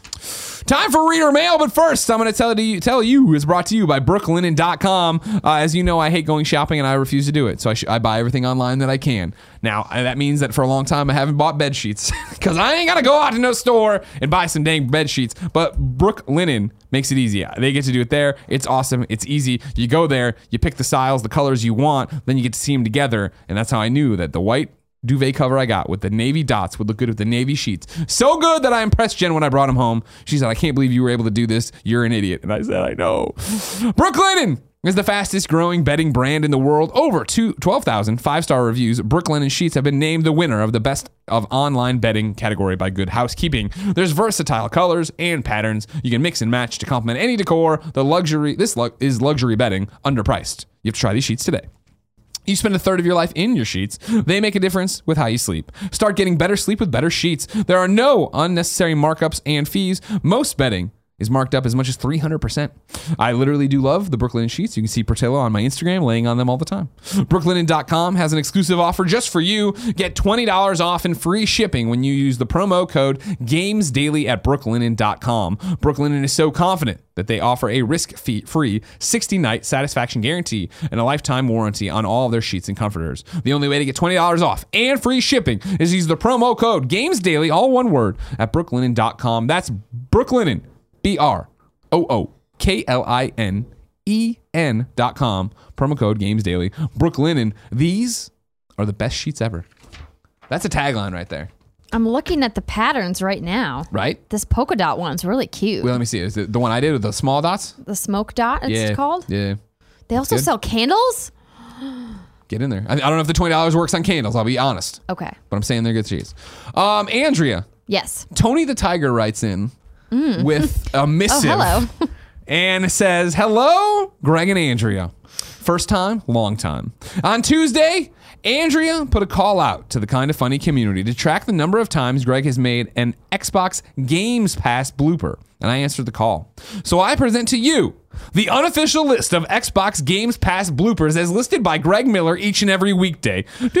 Time for reader mail, but first I'm going to tell you, tell you it's brought to you by brooklinen dot com. Uh, as you know, I hate going shopping and I refuse to do it, so I, sh- I buy everything online that I can. Now, uh, that means that for a long time I haven't bought bed sheets because I ain't got to go out to no store and buy some dang bed sheets, but Brooklinen makes it easy. They get to do it there. It's awesome. It's easy. You go there, you pick the styles, the colors you want, then you get to see them together, and that's how I knew that the white duvet cover I got with the navy dots would look good with the navy sheets. So good that I impressed Jen when I brought them home. She said, I can't believe you were able to do this. You're an idiot. And I said, I know. Brooklinen is the fastest growing bedding brand in the world. Over twelve thousand five-star reviews. Brooklinen sheets have been named the winner of the best of online bedding category by Good Housekeeping. There's versatile colors and patterns you can mix and match to complement any decor. The luxury, this lu- is luxury bedding, underpriced. You have to try these sheets today. You spend a third of your life in your sheets. They make a difference with how you sleep. Start getting better sleep with better sheets. There are no unnecessary markups and fees. Most bedding is marked up as much as three hundred percent. I literally do love the Brooklinen sheets. You can see Portillo on my Instagram laying on them all the time. brooklinen dot com has an exclusive offer just for you. Get twenty dollars off and free shipping when you use the promo code GamesDaily at brooklinen dot com. Brooklinen is so confident that they offer a risk-free sixty-night satisfaction guarantee and a lifetime warranty on all of their sheets and comforters. The only way to get twenty dollars off and free shipping is use the promo code GamesDaily, all one word, at brooklinen dot com. That's Brooklinen. B R O O K L I N E N dot com. Promo code Games Daily. Brooklinen. These are the best sheets ever. That's a tagline right there. I'm looking at the patterns right now. Right? This polka dot one's really cute. Well, let me see. Is it the one I did with the small dots? The smoke dot, it's yeah. called. Yeah. They also Good. sell candles? Get in there. I, I don't know if the twenty dollars works on candles. I'll be honest. Okay. But I'm saying they're good sheets. Um, Andrea. Yes. Tony the Tiger writes in with a missive. Oh, hello. And says, hello, Greg and Andrea. First time, long time. On Tuesday, Andrea put a call out to the Kinda Funny community to track the number of times Greg has made an Xbox Games Pass blooper, and I answered the call. So I present to you the unofficial list of Xbox Games Pass bloopers as listed by Greg Miller each and every weekday.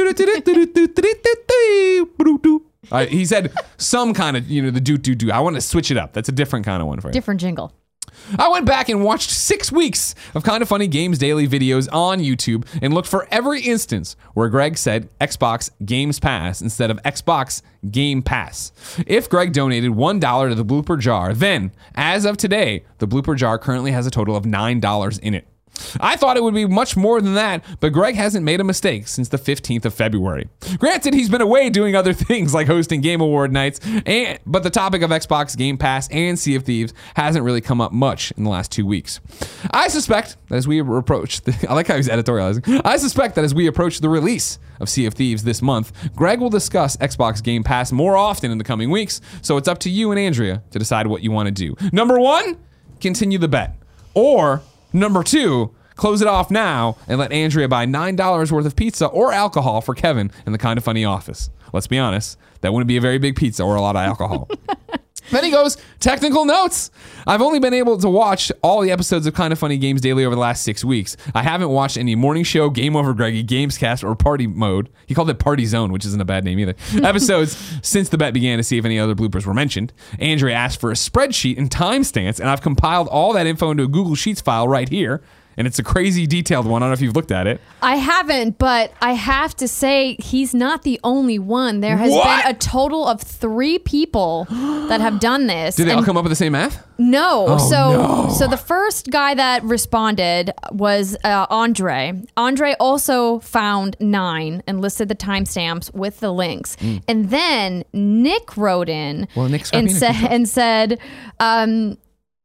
Uh, he said some kind of, you know, the do do do. I want to switch it up. That's a different kind of one for you. Different jingle. I went back and watched six weeks of Kinda Funny Games Daily videos on YouTube and looked for every instance where Greg said Xbox Games Pass instead of Xbox Game Pass. If Greg donated one dollar to the blooper jar, then, as of today, the blooper jar currently has a total of nine dollars in it. I thought it would be much more than that, but Greg hasn't made a mistake since the fifteenth of February. Granted, he's been away doing other things like hosting Game Award nights, and, but the topic of Xbox Game Pass and Sea of Thieves hasn't really come up much in the last two weeks. I suspect that as we approach, the, I like how he's editorializing, I suspect that as we approach the release of Sea of Thieves this month, Greg will discuss Xbox Game Pass more often in the coming weeks, so it's up to you and Andrea to decide what you want to do. Number one, continue the bet. Or number two, close it off now and let Andrea buy nine dollars worth of pizza or alcohol for Kevin in the Kinda Funny office. Let's be honest, that wouldn't be a very big pizza or a lot of alcohol. Then he goes, technical notes. I've only been able to watch all the episodes of Kind of Funny Games Daily over the last six weeks. I haven't watched any morning show, Game Over Greggy, Gamescast, or Party Mode. He called it Party Zone, which isn't a bad name either. Episodes since the bet began to see if any other bloopers were mentioned. Andrea asked for a spreadsheet and timestamps, and I've compiled all that info into a Google Sheets file right here. And it's a crazy detailed one. I don't know if you've looked at it. I haven't, but I have to say he's not the only one. There has What? been a total of three people that have done this. Did they and all come up with the same math? No. Oh, so no. so the first guy that responded was uh, Andre. Andre also found nine and listed the timestamps with the links. Mm. And then Nick wrote in Well, Nick's and, scrappy, sa- Nick. and said, um,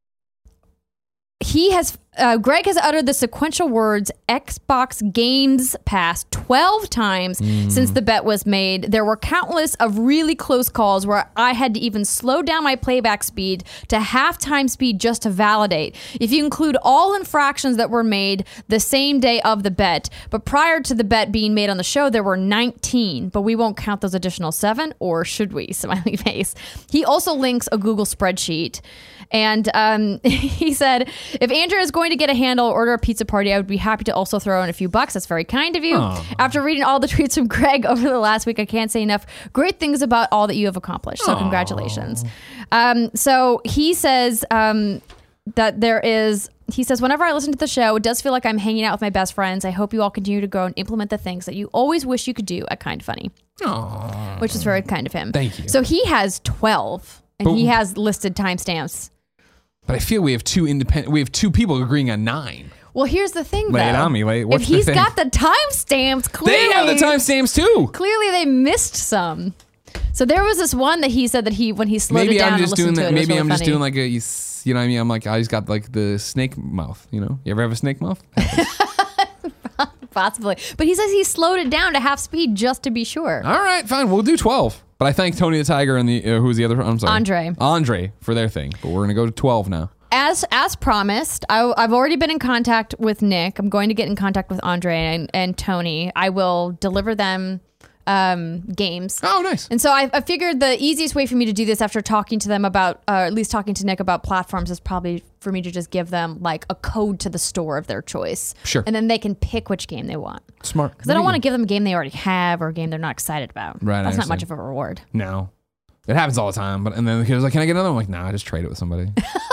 he has uh, Greg has uttered the sequential words Xbox Games Pass twelve times Mm. since the bet was made. There were countless of really close calls where I had to even slow down my playback speed to half-time speed just to validate. If you include all infractions that were made the same day of the bet, but prior to the bet being made on the show, there were nineteen, but we won't count those additional seven, or should we? Smiley face. He also links a Google spreadsheet. And um, he said, if Andrew is going to get a handle or order a pizza party, I would be happy to also throw in a few bucks. That's very kind of you. Aww. After reading all the tweets from Greg over the last week, I can't say enough great things about all that you have accomplished. So Aww. congratulations. Um, so he says um, that there is... He says, whenever I listen to the show, it does feel like I'm hanging out with my best friends. I hope you all continue to grow and implement the things that you always wish you could do at Kind of Funny. Aww. Which is very kind of him. Thank you. So he has twelve, and But- he has listed timestamps. But I feel we have two independent. We have two people agreeing on nine. Well, here's the thing, Lay it though. on me, lay- what's if the he's thing? got the timestamps, clearly They have the timestamps too. Clearly, they missed some. So there was this one that he said that he, when he slowed Maybe it down I'm just and doing listened to that. it, it was Maybe really I'm just funny. doing like a. You s- you know what I mean? I'm like I just got like the snake mouth. You know? You ever have a snake mouth? Possibly, but he says he slowed it down to half speed just to be sure. All right, fine. We'll do twelve. But I thank Tony the Tiger and the uh, who's the other? I'm sorry, Andre. Andre for their thing. But we're gonna go to twelve now. As as promised, I, I've already been in contact with Nick. I'm going to get in contact with Andre and, and Tony. I will deliver them um, games. Oh, nice. And so I, I figured the easiest way for me to do this after talking to them about, uh, at least talking to Nick about platforms, is probably for me to just give them like a code to the store of their choice. Sure. And then they can pick which game they want. Smart. Because I don't want to give them a game they already have or a game they're not excited about. Right, I That's not much understand. of a reward. No. It happens all the time. But and then the kid was like, "Can I get another one?" I'm like, "Nah, I just trade it with somebody."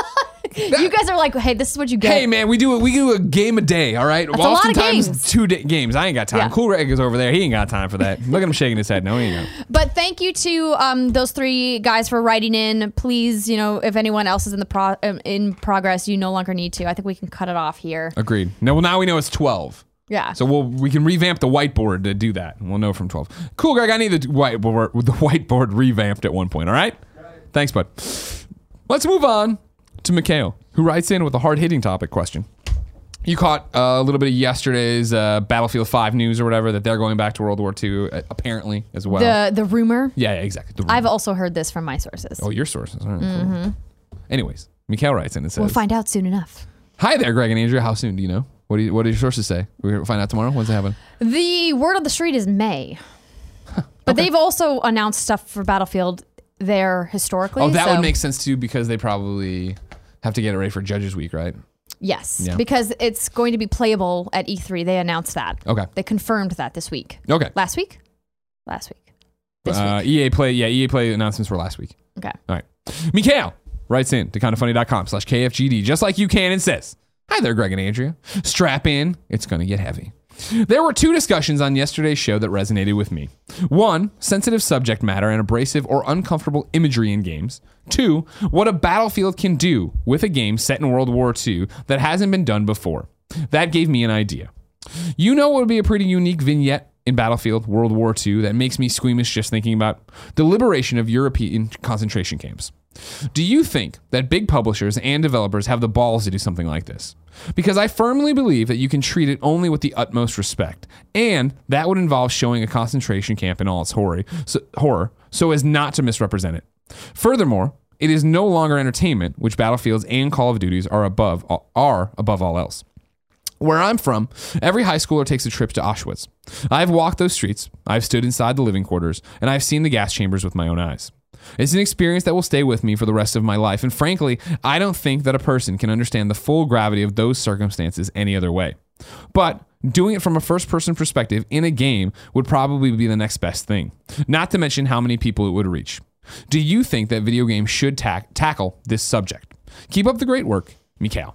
You guys are like, hey, this is what you get. Hey man, we do a, we do a game a day, all right? That's a lot of Oftentimes games. two da- games. I ain't got time. Yeah. Cool Greg is over there. He ain't got time for that. Look at him shaking his head. No, he ain't got. But thank you to um, those three guys for writing in. Please, you know, if anyone else is in the pro- um, in progress, you no longer need to. I think we can cut it off here. Agreed. No, well now we know it's twelve. Yeah. So we'll we can revamp the whiteboard to do that. We'll know from twelve. Cool, Greg. I need the whiteboard the whiteboard revamped at one point. All right. Thanks, bud. Let's move on to Mikhail, who writes in with a hard-hitting topic question. You caught uh, a little bit of yesterday's uh, Battlefield five news or whatever, that they're going back to World War Two, uh, apparently, as well. The the rumor. yeah, yeah, exactly. The I've also heard this from my sources. oh, your sources. All right, cool. Anyways, Mikhail writes in and says, We'll find out soon enough. "Hi there, Greg and Andrea. How soon? Do you know? What do you, what do your sources say? We're going to find out tomorrow? When's it happen? The word on the street is May. But they've also announced stuff for Battlefield there historically. Oh, that so- would make sense, too, because they probably have to get it ready for Judges Week, right? Yes, Yeah. because it's going to be playable at E three. They announced that. Okay. They confirmed that this week. Okay. Last week? Last week. This Uh, week. E A Play, yeah, E A Play announcements were last week. Okay. All right. Mikhail writes in to kindoffunny.com slash KFGD, just like you can, and says, "Hi there, Greg and Andrea. Strap in. It's going to get heavy. There were two discussions on yesterday's show that resonated with me. One, sensitive subject matter and abrasive or uncomfortable imagery in games. Two, what a Battlefield can do with a game set in World War Two that hasn't been done before. That gave me an idea. You know what would be a pretty unique vignette in Battlefield World War Two that makes me squeamish just thinking about? The liberation of European concentration camps. Do you think that big publishers and developers have the balls to do something like this? Because I firmly believe that you can treat it only with the utmost respect, and that would involve showing a concentration camp in all its horror so, horror, so as not to misrepresent it. Furthermore, it is no longer entertainment, which Battlefields and Call of Duties are above are above all else. Where I'm from, every high schooler takes a trip to Auschwitz. I've walked those streets, I've stood inside the living quarters, and I've seen the gas chambers with my own eyes. It's an experience that will stay with me for the rest of my life. And frankly, I don't think that a person can understand the full gravity of those circumstances any other way. But doing it from a first-person perspective in a game would probably be the next best thing, not to mention how many people it would reach. Do you think that video games should ta- tackle this subject? Keep up the great work, Mikhail.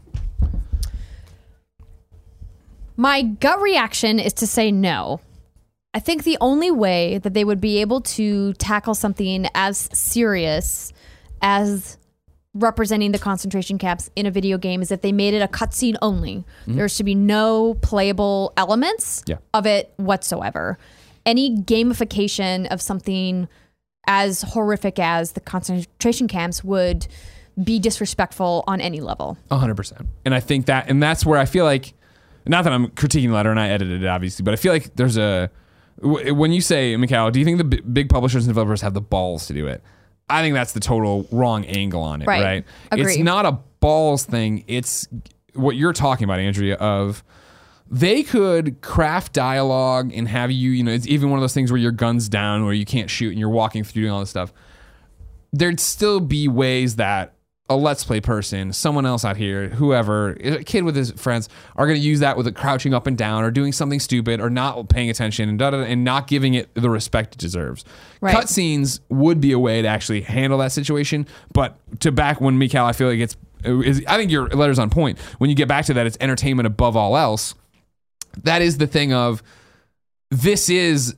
My gut reaction is to say no. I think the only way that they would be able to tackle something as serious as representing the concentration camps in a video game is if they made it a cutscene only. Mm-hmm. There should be no playable elements yeah. of it whatsoever. Any gamification of something as horrific as the concentration camps would be disrespectful on any level. one hundred percent. And I think that, and that's where I feel like, not that I'm critiquing the letter and I edited it obviously, but I feel like there's a, when you say, Mikhail, do you think the b- big publishers and developers have the balls to do it? I think that's the total wrong angle on it, right? right? It's not a balls thing. It's what you're talking about, Andrea, of they could craft dialogue and have you, you know, it's even one of those things where your gun's down, where you can't shoot and you're walking through doing all this stuff. There'd still be ways that a Let's Play person, someone else out here, whoever, a kid with his friends, are going to use that with it crouching up and down or doing something stupid or not paying attention and da, da, da, and not giving it the respect it deserves. Right. Cutscenes would be a way to actually handle that situation, but to back when Mikhail, I feel like it's, is, I think your letter's on point. When you get back to that, it's entertainment above all else. That is the thing of, this is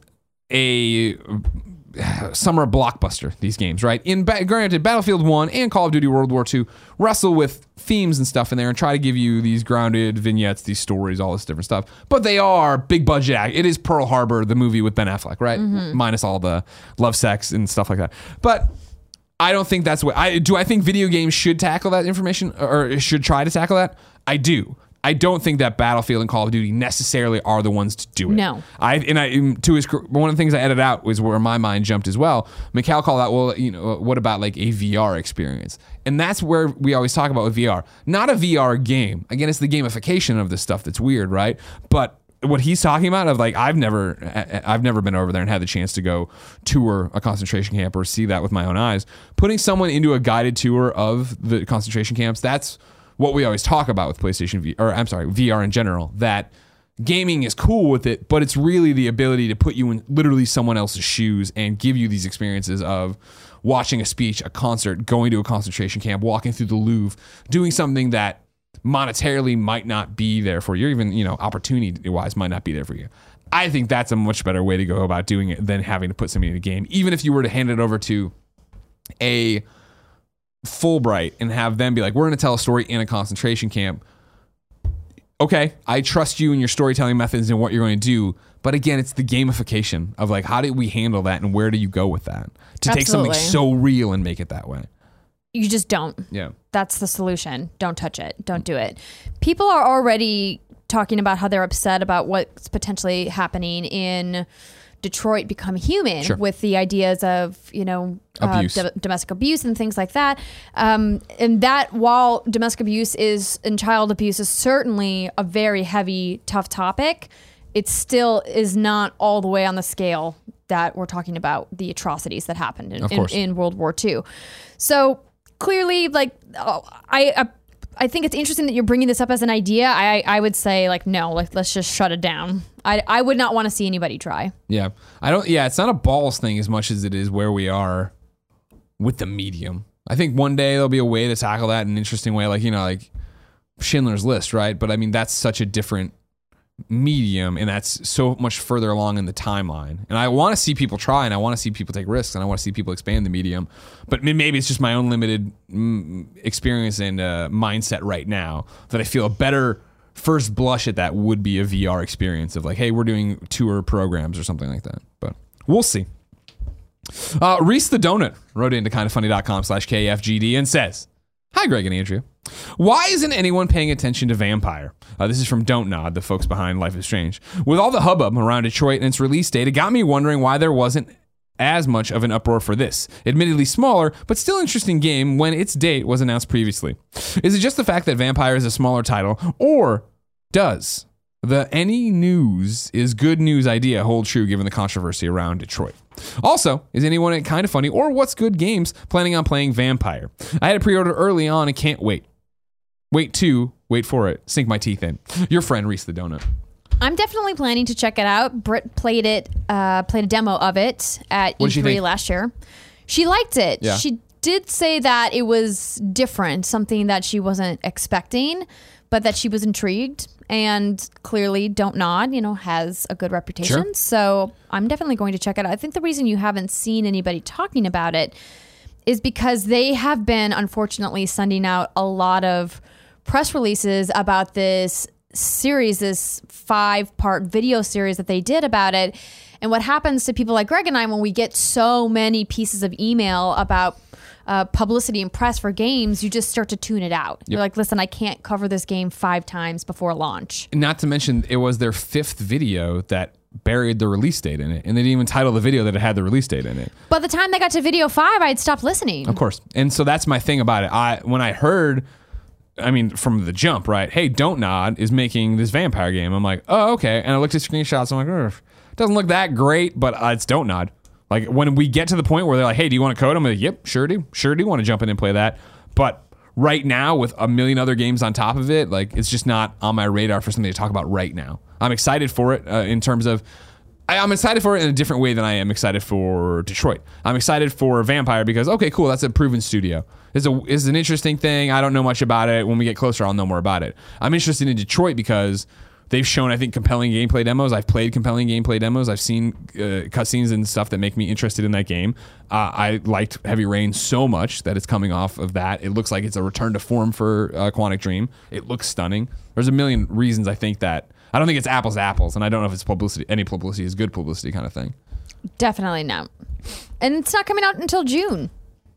a summer blockbuster, these games, right? In ba- granted, Battlefield one and Call of Duty World War Two wrestle with themes and stuff in there and try to give you these grounded vignettes, these stories, all this different stuff. But they are big budget act. It is Pearl Harbor, the movie with Ben Affleck, right? Mm-hmm. Minus all the love, sex, and stuff like that. But I don't think that's what I do. I think video games should tackle that information or should try to tackle that. I do. I don't think that Battlefield and Call of Duty necessarily are the ones to do it. No. I and I to his one of the things I edited out was where my mind jumped as well. Mikhail called out, well, you know, what about like a V R experience? And that's where we always talk about with V R. Not a V R game. Again, it's the gamification of this stuff that's weird, right? But what he's talking about of like I've never I've never been over there and had the chance to go tour a concentration camp or see that with my own eyes. Putting someone into a guided tour of the concentration camps, that's what we always talk about with PlayStation V R, or I'm sorry, V R in general, that gaming is cool with it, but it's really the ability to put you in literally someone else's shoes and give you these experiences of watching a speech, a concert, going to a concentration camp, walking through the Louvre, doing something that monetarily might not be there for you, or even, you know, opportunity-wise might not be there for you. I think that's a much better way to go about doing it than having to put something in a game. Even if you were to hand it over to a Fulbright and have them be like, we're going to tell a story in a concentration camp. Okay, I trust you and your storytelling methods and what you're going to do. But again, it's the gamification of like, how do we handle that and where do you go with that? To Absolutely. Take something so real and make it that way. You just don't. Yeah. That's the solution. Don't touch it. Don't do it. People are already talking about how they're upset about what's potentially happening in Detroit Become Human, sure, with the ideas of, you know, uh, d- domestic abuse and things like that. Um, and that while domestic abuse is and child abuse is certainly a very heavy, tough topic, it still is not all the way on the scale that we're talking about the atrocities that happened in, in, in World War Two. So clearly, like, oh, I, I I think it's interesting that you're bringing this up as an idea. I I would say, like, no, like, let's just shut it down. I I would not want to see anybody try. Yeah. I don't, yeah, it's not a balls thing as much as it is where we are with the medium. I think one day there'll be a way to tackle that in an interesting way, like, you know, like Schindler's List, right? But I mean, that's such a different medium and that's so much further along in the timeline. And I want to see people try and I want to see people take risks and I want to see people expand the medium. But maybe it's just my own limited mm, experience and uh, mindset right now that I feel a better first blush at that would be a V R experience of like, hey, we're doing tour programs or something like that. But we'll see. Uh, Reese the Donut wrote into kindoffunny.com slash KFGD and says, hi, Greg and Andrea. Why isn't anyone paying attention to Vampire? Uh, this is from Don't Nod, the folks behind Life is Strange. With all the hubbub around Detroit and its release date, it got me wondering why there wasn't as much of an uproar for this, admittedly smaller, but still interesting game when its date was announced previously. Is it just the fact that Vampire is a smaller title, or does The any news is good news idea hold true given the controversy around Detroit? Also, is anyone at Kind of Funny or What's Good Games planning on playing Vampire? I had a pre-order early on and can't wait. Wait to, wait for it, sink my teeth in. Your friend, Reese the Donut. I'm definitely planning to check it out. Britt played it, uh, played a demo of it at What E did she three think? last year. She liked it. Yeah. She did say that it was different, something that she wasn't expecting, but that she was intrigued. And clearly, Don't Nod, you know, has a good reputation. Sure. So I'm definitely going to check it out. I think the reason you haven't seen anybody talking about it is because they have been, unfortunately, sending out a lot of press releases about this series, this five-part video series that they did about it. And what happens to people like Greg and I when we get so many pieces of email about uh, publicity and press for games, you just start to tune it out. You're like, listen, I can't cover this game five times before launch. Not to mention, it was their fifth video that buried the release date in it. And they didn't even title the video that it had the release date in it. By the time they got to video five, I had stopped listening. Of course. And so that's my thing about it. I When I heard... I mean, from the jump, right? Hey, Don't Nod is making this vampire game. I'm like, oh, okay. And I looked at screenshots. I'm like, oh, doesn't look that great, but uh, it's Don't Nod. Like, when we get to the point where they're like, hey, do you want to code? I'm like, yep, sure do. Sure do want to jump in and play that. But right now, with a million other games on top of it, like, it's just not on my radar for something to talk about right now. I'm excited for it uh, in terms of... I, I'm excited for it in a different way than I am excited for Detroit. I'm excited for Vampire because, okay, cool, that's a proven studio. It's, a, it's an interesting thing. I don't know much about it. When we get closer, I'll know more about it. I'm interested in Detroit because they've shown, I think, compelling gameplay demos. I've played compelling gameplay demos. I've seen uh, cutscenes and stuff that make me interested in that game. Uh, I liked Heavy Rain so much that it's coming off of that. It looks like it's a return to form for uh, Quantic Dream. It looks stunning. There's a million reasons I think that. I don't think it's apples to apples, and I don't know if it's publicity. Any publicity is good publicity kind of thing. Definitely not. And it's not coming out until June.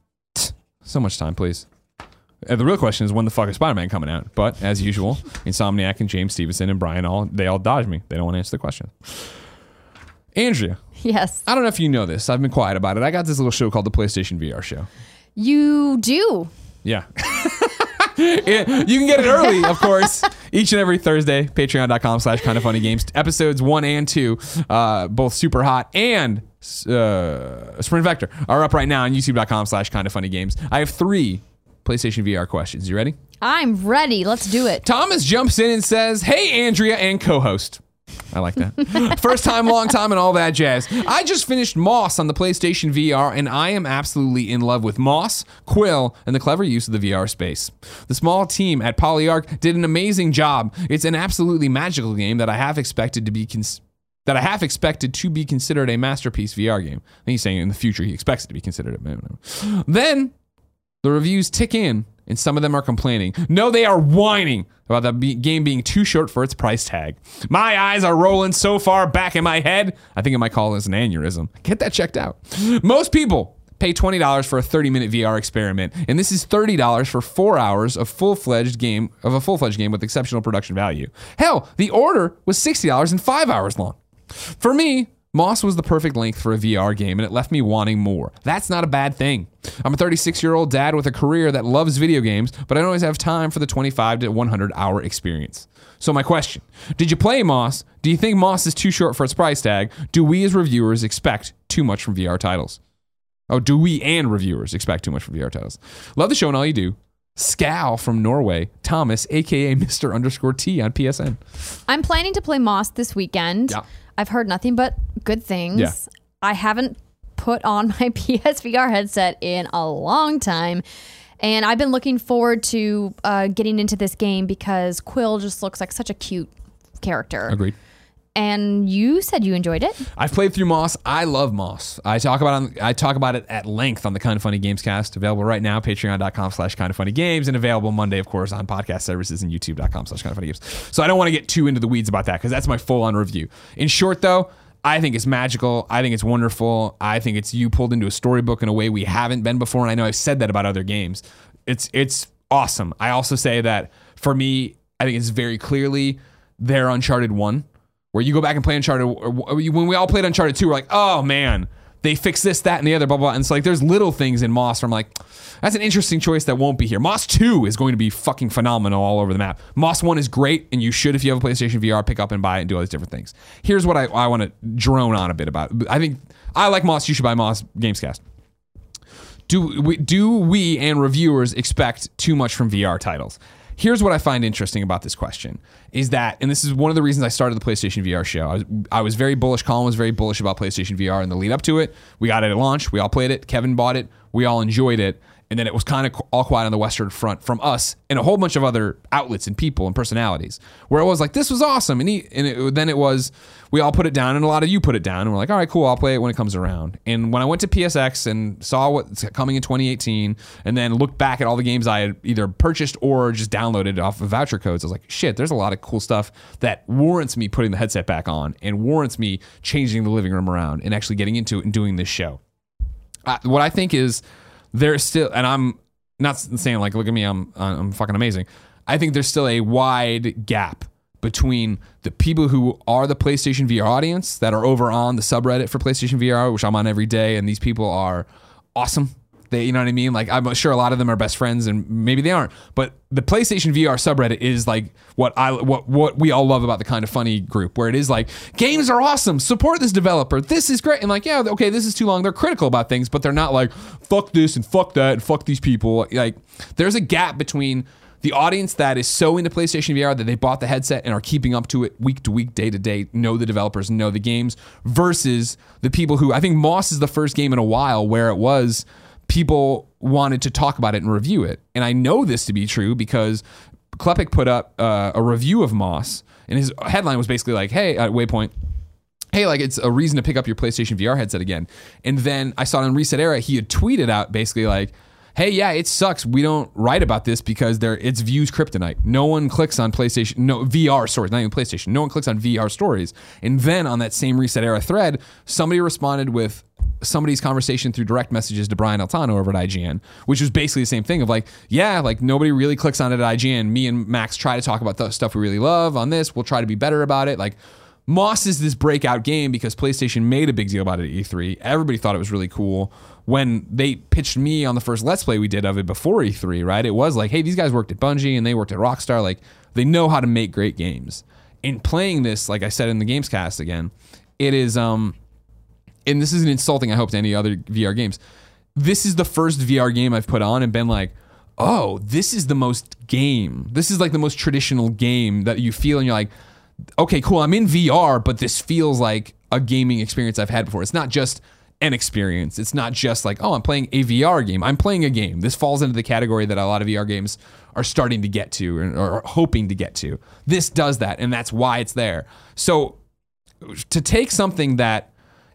So much time, please. Uh, the real question is when the fuck is Spider-Man coming out? But as usual, Insomniac and James Stevenson and Brian all they all dodge me. They don't want to answer the question. Andrea, Yes. I don't know if you know this. I've been quiet about it. I got this little show called the PlayStation V R Show. You do. Yeah. Yeah, you can get it early, of course, each and every Thursday. Patreon.com slash kind of funny games. Episodes one and two, uh, both Super Hot and uh, Sprint Vector, are up right now on youtube.com slash kind of funny games. I have three PlayStation V R questions. You ready? I'm ready. Let's do it. Thomas jumps in and says, hey, Andrea and co-host. I like that. First time, long time, and all that jazz. I just finished Moss on the PlayStation V R, and I am absolutely in love with Moss, Quill, and the clever use of the V R space. The small team at PolyArc did an amazing job. It's an absolutely magical game that I have expected to be cons- that I have expected to be considered a masterpiece V R game. I think he's saying in the future he expects it to be considered. A- then the reviews tick in, and some of them are complaining. No, they are whining about the be- game being too short for its price tag. My eyes are rolling so far back in my head, I think I might call this an aneurysm. Get that checked out. Most people pay twenty dollars for a thirty-minute V R experiment, and this is thirty dollars for four hours of full-fledged game of a full-fledged game with exceptional production value. Hell, the order was sixty dollars and five hours long. For me, Moss was the perfect length for a V R game, and it left me wanting more. That's not a bad thing. I'm a thirty-six-year-old dad with a career that loves video games, but I don't always have time for the twenty-five to one hundred hour experience. So my question, did you play Moss? Do you think Moss is too short for its price tag? Do we as reviewers expect too much from V R titles? Oh, do we and reviewers expect too much from V R titles? Love the show and all you do. Scal from Norway, Thomas, a k a. Mister underscore T on P S N. I'm planning to play Moss this weekend. Yeah. I've heard nothing but good things. Yeah. I haven't put on my P S V R headset in a long time. And I've been looking forward to uh, getting into this game because Quill just looks like such a cute character. Agreed. And you said you enjoyed it. I've played through Moss. I love Moss. I talk about it on, I talk about it at length on the Kind of Funny Games cast. Available right now, patreon.com slash kind of funny games, and available Monday, of course, on podcast services and youtube.com slash kind of funny games. So I don't want to get too into the weeds about that because that's my full-on review. In short, though, I think it's magical. I think it's wonderful. I think it's you pulled into a storybook in a way we haven't been before, and I know I've said that about other games. It's it's awesome. I also say that for me, I think it's very clearly their Uncharted one. Where you go back and play Uncharted, when we all played Uncharted two, we're like, oh man, they fix this, that, and the other, blah, blah. And it's like there's little things in Moss where I'm like, that's an interesting choice that won't be here. Moss two is going to be fucking phenomenal all over the map. Moss one is great, and you should, if you have a PlayStation V R, pick up and buy it and do all these different things. Here's what I, I want to drone on a bit about. I think I like Moss. You should buy Moss Gamescast. Do we, do we and reviewers expect too much from V R titles? Here's what I find interesting about this question is that, and this is one of the reasons I started the PlayStation V R show. I was, I was very bullish. Colin was very bullish about PlayStation V R in the lead up to it. We got it at launch. We all played it. Kevin bought it. We all enjoyed it. And then it was kind of all quiet on the Western front from us and a whole bunch of other outlets and people and personalities where it was like, this was awesome. And, he, and it, then it was, we all put it down and a lot of you put it down and we're like, all right, cool. I'll play it when it comes around. And when I went to P S X and saw what's coming in twenty eighteen and then looked back at all the games I had either purchased or just downloaded off of voucher codes, I was like, shit, there's a lot of cool stuff that warrants me putting the headset back on and warrants me changing the living room around and actually getting into it and doing this show. Uh, what I think is, there's still, and I'm not saying like, look at me, I'm I'm fucking amazing. I think there's still a wide gap between the people who are the PlayStation V R audience that are over on the subreddit for PlayStation V R, which I'm on every day, and these people are awesome. They, you know what I mean? Like, I'm sure a lot of them are best friends, and maybe they aren't. But the PlayStation V R subreddit is like what I what what we all love about the Kind of Funny group, where it is like, games are awesome, support this developer, this is great, and like, yeah, okay, this is too long. They're critical about things, but they're not like, fuck this and fuck that and fuck these people. Like, there's a gap between the audience that is so into PlayStation V R that they bought the headset and are keeping up to it week to week, day to day, know the developers, know the games, versus the people who, I think Moss is the first game in a while where it was people wanted to talk about it and review it. And I know this to be true because Klepek put up uh, a review of Moss, and his headline was basically like, hey, at Waypoint, hey, like, it's a reason to pick up your PlayStation V R headset again. And then I saw it on Reset Era, he had tweeted out basically like, hey, yeah, it sucks. We don't write about this because there it's views kryptonite. No one clicks on PlayStation, no V R stories, not even PlayStation. No one clicks on V R stories. And then on that same Reset Era thread, somebody responded with somebody's conversation through direct messages to Brian Altano over at I G N, which was basically the same thing of like, yeah, like nobody really clicks on it at I G N. Me and Max try to talk about the stuff we really love on this. We'll try to be better about it. Like, Moss is this breakout game because PlayStation made a big deal about it at E three. Everybody thought it was really cool. When they pitched me on the first Let's Play we did of it before E three, right? It was like, hey, these guys worked at Bungie and they worked at Rockstar. Like, they know how to make great games. In playing this, like I said in the Gamescast again, it is, um, and this isn't insulting, I hope, to any other V R games. This is the first V R game I've put on and been like, oh, this is the most game. This is like the most traditional game that you feel and you're like, okay, cool, I'm in V R, but this feels like a gaming experience I've had before. It's not just an experience. It's not just like, oh, I'm playing a V R game. I'm playing a game. This falls into the category that a lot of V R games are starting to get to or, or hoping to get to. This does that, and that's why it's there. So to take something that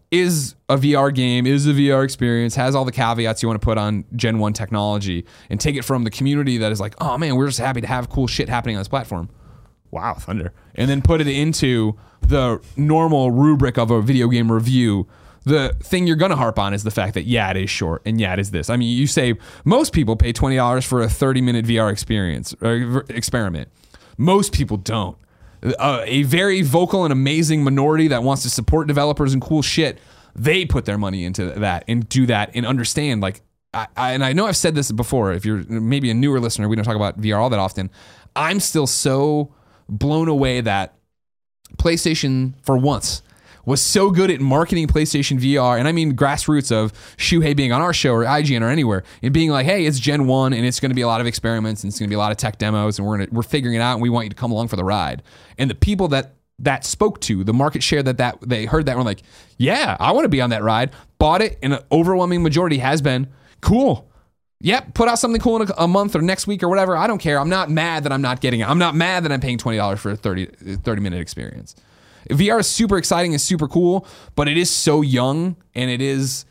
is a V R game, is a V R experience, has all the caveats you want to put on Gen one technology, and take it from the community that is like, oh man, we're just happy to have cool shit happening on this platform. Wow, thunder. And then put it into the normal rubric of a video game review. The thing you're going to harp on is the fact that, yeah, it is short, and yeah, it is this. I mean, you say most people pay twenty dollars for a thirty-minute V R experience or experiment. Most people don't. Uh, a very vocal and amazing minority that wants to support developers and cool shit, they put their money into that and do that and understand, like, I, I, and I know I've said this before, if you're maybe a newer listener, we don't talk about V R all that often. I'm still so blown away that PlayStation, for once, was so good at marketing PlayStation V R, and I mean grassroots of Shuhei being on our show or I G N or anywhere, and being like, hey, it's Gen one, and it's going to be a lot of experiments, and it's going to be a lot of tech demos, and we're gonna, we're figuring it out, and we want you to come along for the ride. And the people that that spoke to, the market share that, that they heard that were like, yeah, I want to be on that ride, bought it, and an overwhelming majority has been, cool. Yep, put out something cool in a, a month or next week or whatever. I don't care. I'm not mad that I'm not getting it. I'm not mad that I'm paying twenty dollars for a thirty, thirty minute experience. V R is super exciting and super cool, but it is so young and it is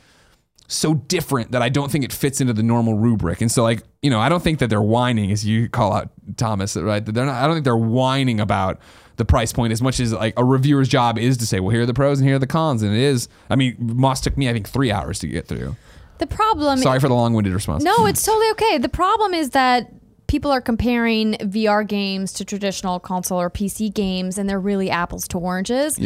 so different that I don't think it fits into the normal rubric. And so, like, you know, I don't think that they're whining, as you call out Thomas, right? They're not. I don't think they're whining about the price point as much as like a reviewer's job is to say, well, here are the pros and here are the cons. And it is. I mean, Moss took me, I think, three hours to get through. The problem. Sorry for the long-winded response. No, it's totally okay. The problem is that people are comparing V R games to traditional console or P C games, and they're really apples to oranges. Yeah.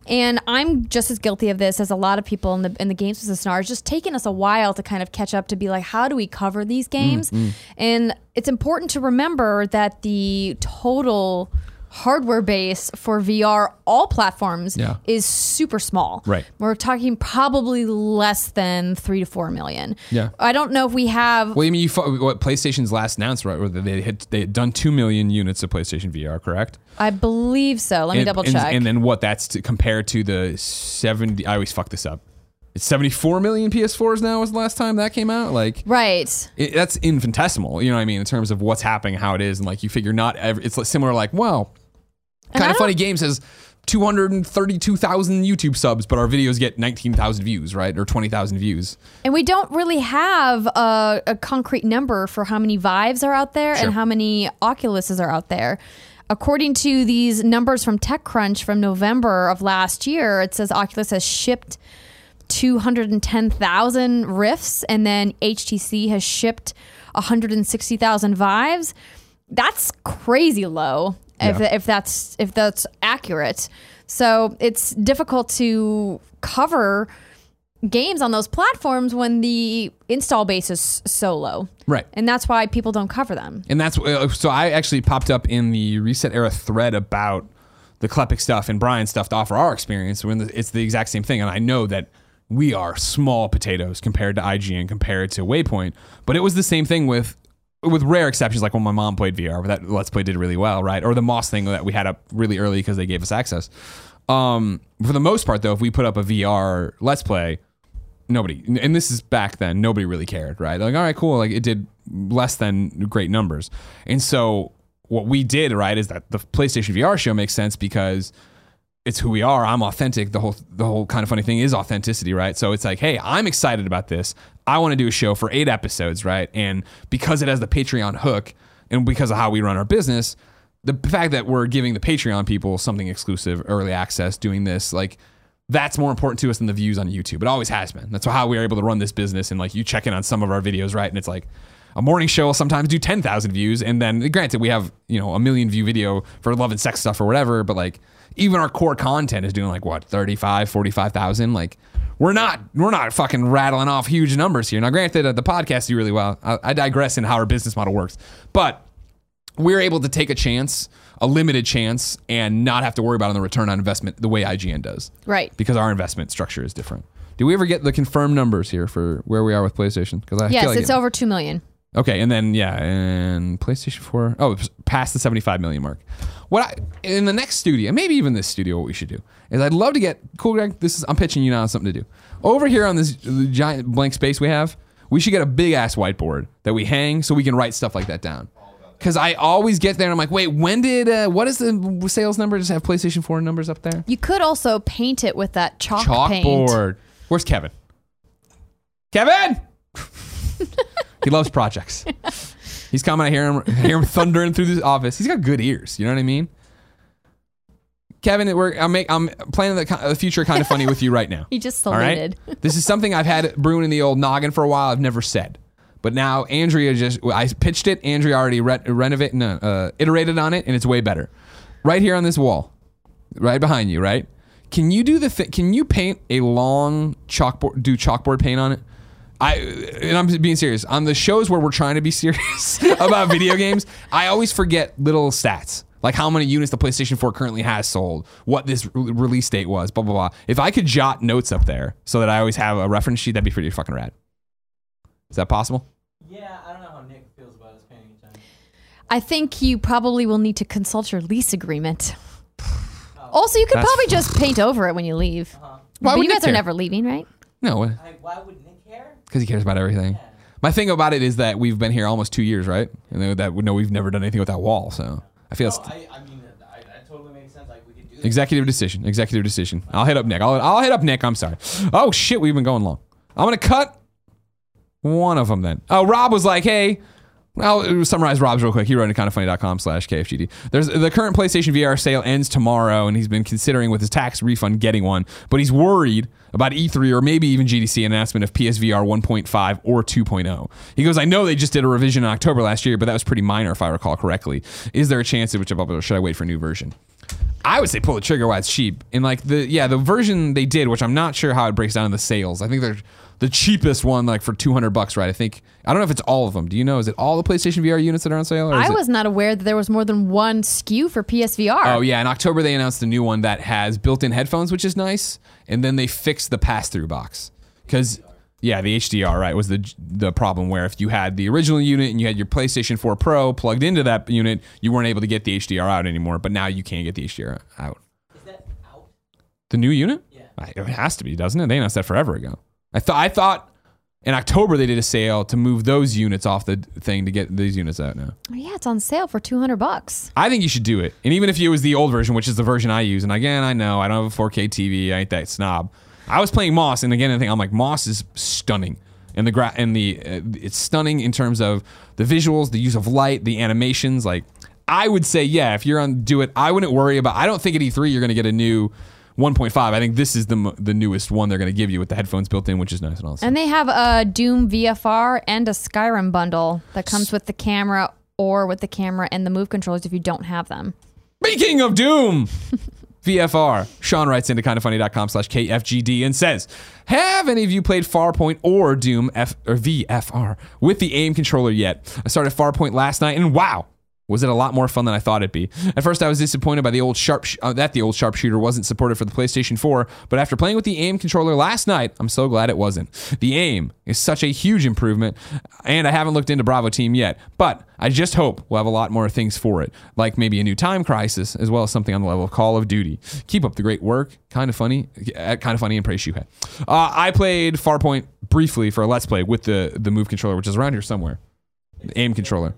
And I'm just as guilty of this as a lot of people in the in the games business now. It's just taken us a while to kind of catch up to be like, how do we cover these games? Mm, mm. And it's important to remember that the total hardware base for V R, all platforms, Yeah. is super small. Right. We're talking probably less than three to four million. Yeah. I don't know if we have. Well, I mean, you fo- what PlayStation's last announced, right? Where they had they had done two million units of PlayStation V R, correct? I believe so. Let me and, double and- check. And then what? That's to, compared to the seventy. I always fuck this up. It's seventy-four million P S fours now. Was the last time that came out? Like, right. it, that's infinitesimal. You know what I mean? In terms of what's happening, how it is, and like you figure not. Every, it's similar. Like, well, And kind I of funny. don't- Games has two hundred thirty-two thousand YouTube subs, but our videos get nineteen thousand views, right, or twenty thousand views. And we don't really have a, a concrete number for how many Vives are out there Sure. and how many Oculuses are out there. According to these numbers from TechCrunch from November of last year, it says Oculus has shipped two hundred ten thousand Rifts, and then H T C has shipped one hundred sixty thousand Vives. That's crazy low. If, Yeah. if that's if that's accurate. So it's difficult to cover games on those platforms when the install base is so low. Right. And that's why people don't cover them. And that's uh, so I actually popped up in the Reset Era thread about the Klepek stuff and Brian stuff to offer our experience. When the, it's the exact same thing, and I know that we are small potatoes compared to I G N, compared to Waypoint. But it was the same thing with with rare exceptions, like when my mom played V R. That Let's Play did really well, right? Or the Moss thing that we had up really early because they gave us access. Um, for the most part, though, if we put up a V R Let's Play, nobody, and this is back then, nobody really cared, right? They're like, all right, cool. Like, it did less than great numbers. And so what we did, right, is that the PlayStation V R show makes sense because it's who we are. I'm authentic. The whole the whole kind of funny thing is authenticity, right? So it's like, hey, I'm excited about this. I want to do a show for eight episodes, right? And because it has the Patreon hook and because of how we run our business, the fact that we're giving the Patreon people something exclusive, early access, doing this, like, that's more important to us than the views on YouTube. It always has been. That's how we are able to run this business. And like, you check in on some of our videos, right? And it's like a morning show will sometimes do ten thousand views. And then granted, we have, you know, a million view video for love and sex stuff or whatever. But like, even our core content is doing like what, thirty-five, forty-five thousand. Like, we're not, we're not fucking rattling off huge numbers here. Now, granted, uh, the podcast do really well. I, I digress in how our business model works, but we're able to take a chance, a limited chance, and not have to worry about on the return on investment the way I G N does. Right. Because our investment structure is different. Do we ever get the confirmed numbers here for where we are with PlayStation? Because I Yes, feel like it's it, over two million. Okay, and then yeah, and PlayStation four. Oh, it's past the seventy-five million mark. What I in the next studio, maybe even this studio, what we should do is I'd love to get cool, Greg. This is I'm pitching you now something to do over here on this giant blank space we have. We should get a big ass whiteboard that we hang so we can write stuff like that down. Because I always get there and I'm like, wait, when did uh, what is the sales number? Just have PlayStation four numbers up there. You could also paint it with that chalk paint. Chalkboard. Where's Kevin? Kevin. He loves projects. He's coming. I hear him, hear him thundering through this office. He's got good ears. You know what I mean? Kevin, we're, I'm, make, I'm planning the, the future kind of funny with you right now. He just All right? saluted. This is something I've had brewing in the old noggin for a while. I've never said. But now Andrea just, I pitched it. Andrea already re- renovate, no, uh, iterated on it, and it's way better. Right here on this wall, right behind you, right? Can you do the, th- can you paint a long chalkboard, do chalkboard paint on it? I, and I'm being serious. On the shows where we're trying to be serious about video games, I always forget little stats. Like how many units the PlayStation four currently has sold, what this re- release date was, blah, blah, blah. If I could jot notes up there so that I always have a reference sheet, that'd be pretty fucking rad. Is that possible? Yeah, I don't know how Nick feels about his painting time. I think you probably will need to consult your lease agreement. Also, you could That's- probably just paint over it when you leave. Uh-huh. Why But would you Nick guys are care? never leaving, right? No, I, why would Nick care? because he cares about everything. Yeah. My thing about it is that we've been here almost two years, right? And that no, we've never done anything with that wall. So I feel No, it's I, I mean, I, that totally makes sense. Like, we could do that. executive decision. Executive decision. I'll hit up Nick. I'll, I'll hit up Nick. I'm sorry. Oh shit, we've been going long. I'm gonna cut one of them then. Oh, Rob was like, hey. I'll summarize Rob's real quick. He wrote in kindoffunny.com slash KFGD. There's the current PlayStation V R sale ends tomorrow, and he's been considering with his tax refund getting one, but he's worried about E three or maybe even G D C announcement of P S V R one point five or two point oh. He goes, I know they just did a revision in October last year, but that was pretty minor if I recall correctly. Is there a chance of which, or should I wait for a new version? I would say pull the trigger while it's cheap. And like the yeah, the version they did, which I'm not sure how it breaks down in the sales. I think they're the cheapest one, like for two hundred bucks, right? I think I don't know if it's all of them. Do you know? Is it all the PlayStation V R units that are on sale? Or is I it- was not aware that there was more than one S K U for P S V R. Oh yeah, in October they announced a new one that has built-in headphones, which is nice, and then they fixed the pass-through box because yeah, the H D R right was the the problem where if you had the original unit and you had your PlayStation four Pro plugged into that unit, you weren't able to get the H D R out anymore. But now you can get the H D R out. Is that out? The new unit? Yeah. I- It has to be, doesn't it? They announced that forever ago. I thought I thought in October they did a sale to move those units off the thing to get these units out now. Oh, yeah, it's on sale for two hundred bucks. I think you should do it. And even if it was the old version, which is the version I use, and again, I know I don't have a four K T V, I ain't that snob. I was playing Moss, and again, I think I'm like, Moss is stunning. And the gra- and the uh, it's stunning in terms of the visuals, the use of light, the animations. Like, I would say, yeah, if you're on do it, I wouldn't worry about. I don't think at E three you're going to get a new one point five. I think this is the mo- the newest one they're going to give you with the headphones built in, which is nice and all. And they have a Doom V F R and a Skyrim bundle that comes with the camera or with the camera and the move controllers if you don't have them. Speaking of Doom, V F R. Sean writes into kindafunny.com slash KFGD and says, have any of you played Farpoint or Doom F or V F R with the aim controller yet? I started Farpoint last night and wow, was it a lot more fun than I thought it'd be. At first I was disappointed by the old sharp sh- uh, that the old sharpshooter wasn't supported for the PlayStation four, but after playing with the aim controller last night, I'm so glad it wasn't. The aim is such a huge improvement, and I haven't looked into Bravo Team yet, but I just hope we'll have a lot more things for it, like maybe a new Time Crisis, as well as something on the level of Call of Duty. Keep up the great work. Kind of funny. At Kind of Funny and Praise Shoehead. Uh, I played Farpoint briefly for a Let's Play with the, the Move controller, which is around here somewhere. The aim controller.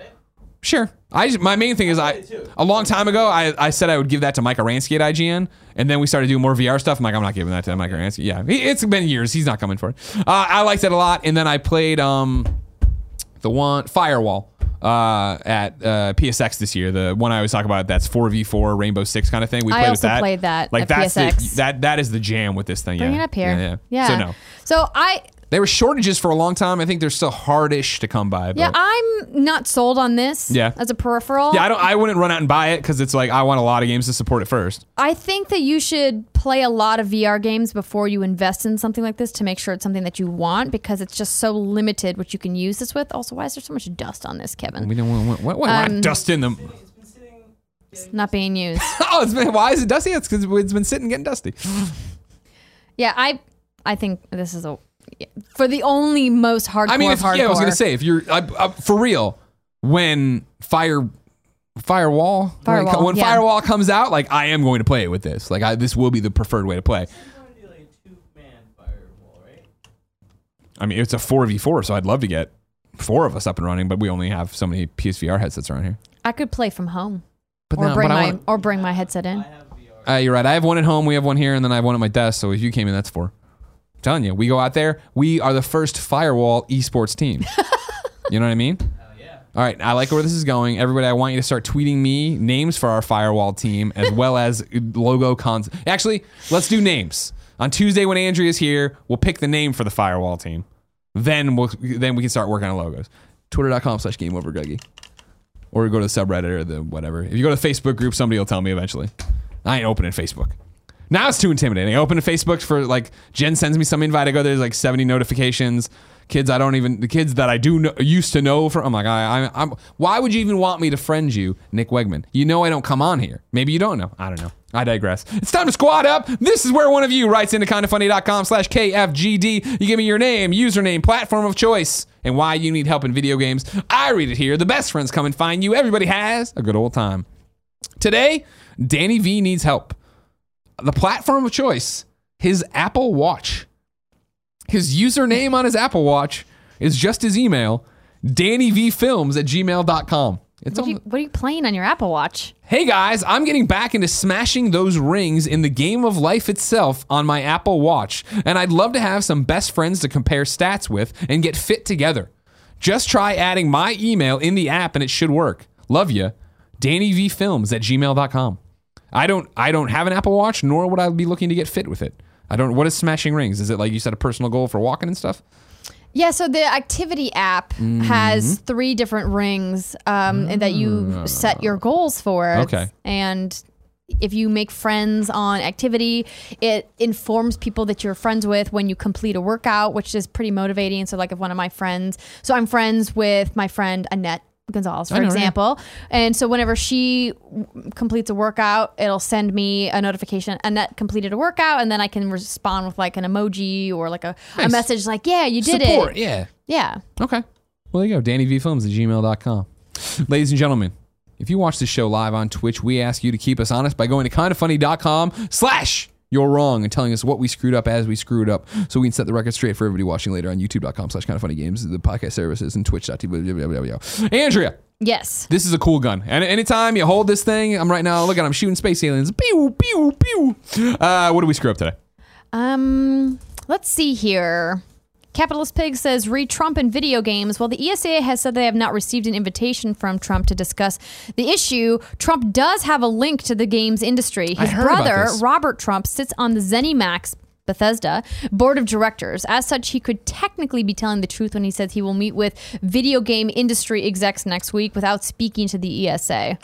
Sure. I just, my main thing is I a long time ago I, I said I would give that to Mike Aransky at I G N, and then we started doing more V R stuff. I'm like, I'm not giving that to Mike Aransky. Yeah, he- it's been years. He's not coming for it. Uh, I liked it a lot, and then I played um the one Firewall uh, at uh, P S X this year. The one I always talk about that's four v four Rainbow Six kind of thing. We I played also with that. played that Like at that's P S X. The, that that is the jam with this thing. Bring yeah. it up here. Yeah, yeah. Yeah. So no. So I There were shortages for a long time. I think they're still hardish to come by. But yeah, I'm not sold on this Yeah. as a peripheral. yeah, I don't. I wouldn't run out and buy it because it's like I want a lot of games to support it first. I think that you should play a lot of V R games before you invest in something like this to make sure it's something that you want, because it's just so limited what you can use this with. Also, why is there so much dust on this, Kevin? We don't want what, what, what, Um, dust in them. It's been sitting. It's not being used. Oh, it's been, why is it dusty? It's because it's been sitting getting dusty. Yeah, I I think this is a for the only most hardcore I mean, if, hardcore. yeah, I was gonna say if you're uh, uh, for real when fire. Firewall, when, it Firewall, co- when yeah. Firewall comes out, like I am going to play it with this. Like I, this will be the preferred way to play. I'm going to do like a two-man firewall, right? I mean, it's a four v four, so I'd love to get four of us up and running, but we only have so many P S V R headsets around here. I could play from home But or no, bring but I my want- or bring my headset I in. have V R. Uh, you're right. I have one at home. We have one here, and then I have one at my desk. So if you came in, that's four. I'm telling you, we go out there. We are the first Firewall esports team. You know what I mean? Hell yeah. All right. I like where this is going. Everybody, I want you to start tweeting me names for our Firewall team as well as logo cons. Actually, let's do names. On Tuesday when Andrea's here, we'll pick the name for the Firewall team. Then we'll then we can start working on logos. Twitter.com slash Game Over Greggy. Or go to the subreddit or the whatever. If you go to the Facebook group, somebody will tell me eventually. I ain't opening Facebook. Now it's too intimidating. I open to Facebook for like Jen sends me some invite. I go there's like seventy notifications. Kids I don't even the kids that I do know, used to know from. I'm like I, I I'm. Why would you even want me to friend you, Nick Wegman? You know I don't come on here. Maybe you don't know. I don't know. I digress. It's time to squad up. This is where one of you writes into kindafunny.com slash KFGD. You give me your name, username, platform of choice, and why you need help in video games. I read it here. The best friends come and find you. Everybody has a good old time. Today, Danny V needs help. The platform of choice, his Apple Watch. His username on his Apple Watch is just his email, dannyvfilms at gmail dot com. It's What are, on you, what are you playing on your Apple Watch? Hey guys, I'm getting back into smashing those rings in the game of life itself on my Apple Watch, and I'd love to have some best friends to compare stats with and get fit together. Just try adding my email in the app and it should work. Love ya, dannyvfilms at gmail dot com. I don't I don't have an Apple Watch, nor would I be looking to get fit with it. I don't. What is smashing rings? Is it like you said a personal goal for walking and stuff? Yeah, so the activity app Mm-hmm. has three different rings um, and that you set your goals for. Okay. And if you make friends on activity, it informs people that you're friends with when you complete a workout, which is pretty motivating. So like if one of my friends, so I'm friends with my friend Annette Gonzalez, for I know her, example. And so whenever she w- completes a workout, it'll send me a notification. Annette completed a workout, and then I can respond with like an emoji or like a, Nice. a message like, yeah, you did Support, it. yeah. Yeah. Okay. Well, there you go. Danny V Films at gmail dot com. Ladies and gentlemen, if you watch this show live on Twitch, we ask you to keep us honest by going to kindoffunny.com slash you're wrong and telling us what we screwed up as we screwed up so we can set the record straight for everybody watching later on youtube.com slash kindoffunnygames, the podcast services, and twitch dot t v. Andrea, Yes. this is a cool gun. And anytime you hold this thing, I'm right now, look at I'm shooting space aliens. Pew, pew, pew. Uh, what do we screw up today? Um, let's see here. Capitalist Pig says, read Trump in video games. Well, the E S A has said they have not received an invitation from Trump to discuss the issue. Trump does have a link to the games industry. I His heard about brother, this. Robert Trump, sits on the ZeniMax Bethesda board of directors. As such, he could technically be telling the truth when he says he will meet with video game industry execs next week without speaking to the E S A.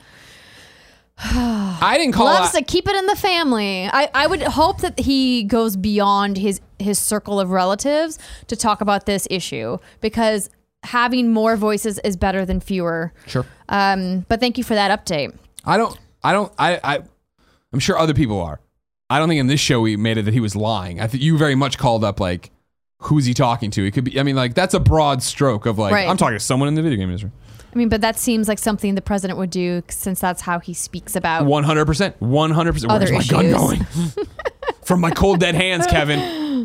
I didn't call Loves out. to keep it in the family. I, I would hope that he goes beyond his, his circle of relatives to talk about this issue, because having more voices is better than fewer. Sure. Um, but thank you for that update. I don't, I don't, I, I, I'm sure other people are. I don't think in this show we made it that he was lying. I think you very much called up like, who's he talking to? It could be, I mean, like that's a broad stroke of like, Right. I'm talking to someone in the video game industry. I mean, but that seems like something the president would do, since that's how he speaks about one hundred percent. one hundred percent. Other Where's my gun issues. going? From my cold dead hands, Kevin.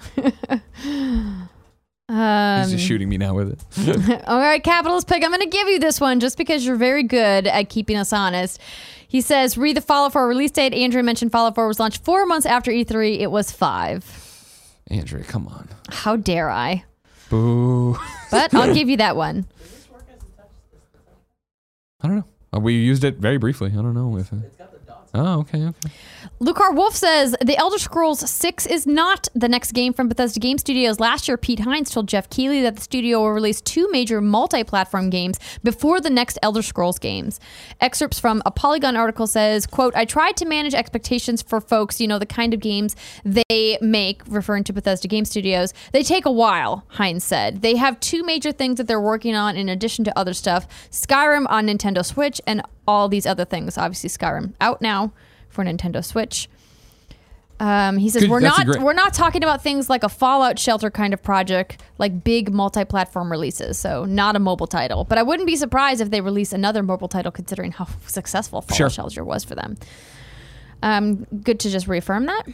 Um, He's just shooting me now with it. all right, Capitalist Pig, I'm going to give you this one just because you're very good at keeping us honest. He says, read the Fallout four release date. Andrew mentioned Fallout four was launched four months after E three. It was five. Andrea, come on. How dare I? Boo. But I'll give you that one. Does this work as a touch? I don't know. Uh, We used it very briefly. I don't know if it... It's got the dots. Oh, okay, okay. Lucar Wolf says, The Elder Scrolls six is not the next game from Bethesda Game Studios. Last year, Pete Hines told Jeff Keighley that the studio will release two major multi-platform games before the next Elder Scrolls games. Excerpts from a Polygon article says, quote, I tried to manage expectations for folks, you know, the kind of games they make, referring to Bethesda Game Studios. They take a while, Hines said. They have two major things that they're working on in addition to other stuff. Skyrim on Nintendo Switch and all these other things. Obviously, Skyrim out now for Nintendo Switch. Um, he says Good, we're that's a not great- we're not talking about things like a Fallout Shelter kind of project, like big multi-platform releases. So not a mobile title. But I wouldn't be surprised if they release another mobile title, considering how successful Fallout Sure. Shelter was for them. Um, good to just reaffirm that.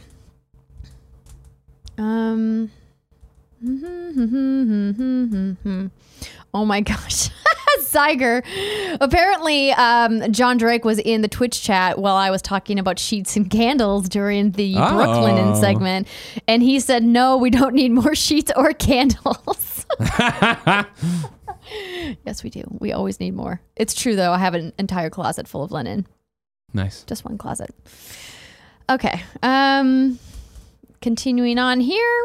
Um. Oh my gosh. Zyger. Apparently, um, John Drake was in the Twitch chat while I was talking about sheets and candles during the Oh. Brooklyn segment. And he said, no, we don't need more sheets or candles. Yes, we do. We always need more. It's true, though. I have an entire closet full of linen. Nice. Just one closet. Okay. Um, continuing on here.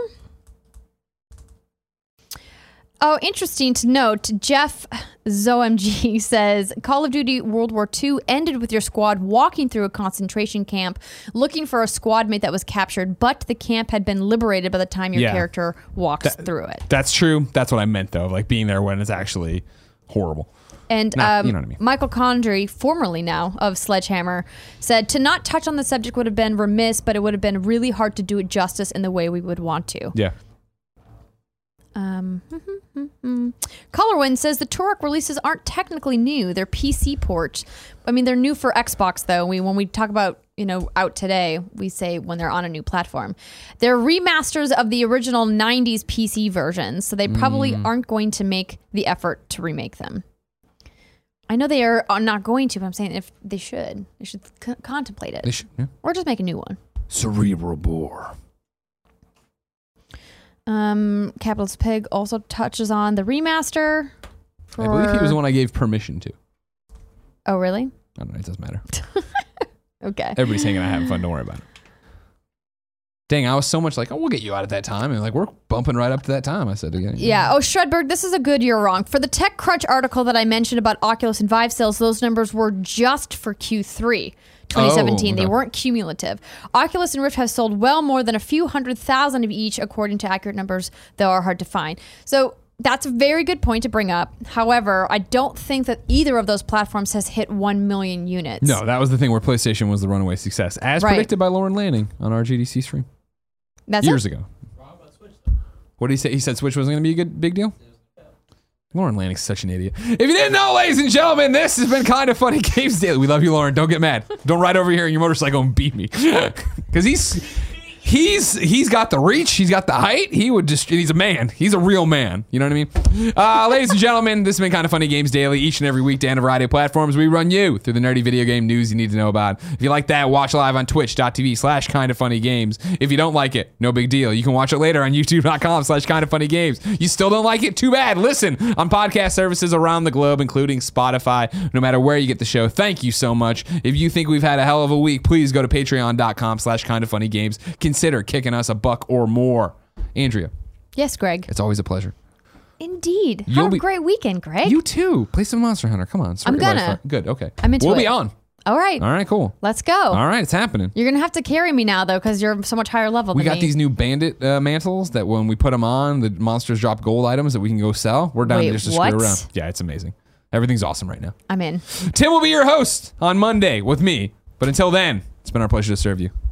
Oh, interesting to note, Jeff ZoMG says, Call of Duty World War Two ended with your squad walking through a concentration camp looking for a squad mate that was captured, but the camp had been liberated by the time your Yeah. character walks through it. That's true. That's what I meant, though. Like being there when it's actually horrible. And Nah, um, you know what I mean. Michael Condrey, formerly now of Sledgehammer, said, to not touch on the subject would have been remiss, but it would have been really hard to do it justice in the way we would want to. Yeah. Um, Colorwind says the Turok releases aren't technically new. They're P C ports. I mean, they're new for Xbox, though. We when we talk about, you know, out today, we say when they're on a new platform. They're remasters of the original nineties P C versions, so they probably Mm. aren't going to make the effort to remake them. I know they are are not going to, but I'm saying if they should, they should c- contemplate it. They should, yeah. Or just make a new one. Cerebral bore. Um, Capitalist Pig also touches on the remaster. For... I believe he was the one I gave permission to. Oh, really? I don't know. It doesn't matter. Okay. Everybody's hanging out having fun. Don't worry about it. Dang, I was so much like, oh, we'll get you out at that time. And like, we're bumping right up to that time. I said again. Yeah. Oh, Shredberg, this is a good you're wrong. For the TechCrunch article that I mentioned about Oculus and Vive sales, those numbers were just for Q three. twenty seventeen. Oh, okay. They weren't cumulative. Oculus and Rift have sold well more than a few hundred thousand of each, according to accurate numbers, though are hard to find. So that's a very good point to bring up. However, I don't think that either of those platforms has hit one million units. No, that was the thing where PlayStation was the runaway success, as Right. predicted by Lauren Lanning on our G D C stream That's years it? ago. Wrong about Switch though. What did he say? He said Switch wasn't going to be a good big deal? Lauren Lanning's such an idiot. If you didn't know, ladies and gentlemen, this has been Kind of Funny Games Daily. We love you, Lauren. Don't get mad. Don't ride over here in your motorcycle and beat me. Because he's he's he's got the reach. He's got the height. He would just, he's a man. He's a real man. You know what I mean? Uh, ladies and gentlemen, this has been Kind of Funny Games Daily. Each and every weekday on a variety of platforms, we run you through the nerdy video game news you need to know about. If you like that, watch live on twitch.tv slash kind of funny games. If you don't like it, no big deal. You can watch it later on youtube.com slash kind of funny games. You still don't like it? Too bad. Listen on podcast services around the globe, including Spotify, no matter where you get the show. Thank you so much. If you think we've had a hell of a week, please go to patreon.com slash kind of funny games. Consider kicking us a buck or more. Andrea, Yes, Greg. it's always a pleasure. Indeed. You'll Have be- a great weekend, Greg. You too. Play some Monster Hunter. Come on. start I'm your life gonna. out. Good. Okay. I'm into We'll be it. on. All right. All right. Cool. Let's go. All right. It's happening. You're going to have to carry me now, though, because you're so much higher level We than got me. these new bandit uh, mantles that when we put them on, the monsters drop gold items that we can go sell. We're down Wait, to just to what? screw around. Yeah, it's amazing. Everything's awesome right now. I'm in. Tim will be your host on Monday with me. But until then, it's been our pleasure to serve you.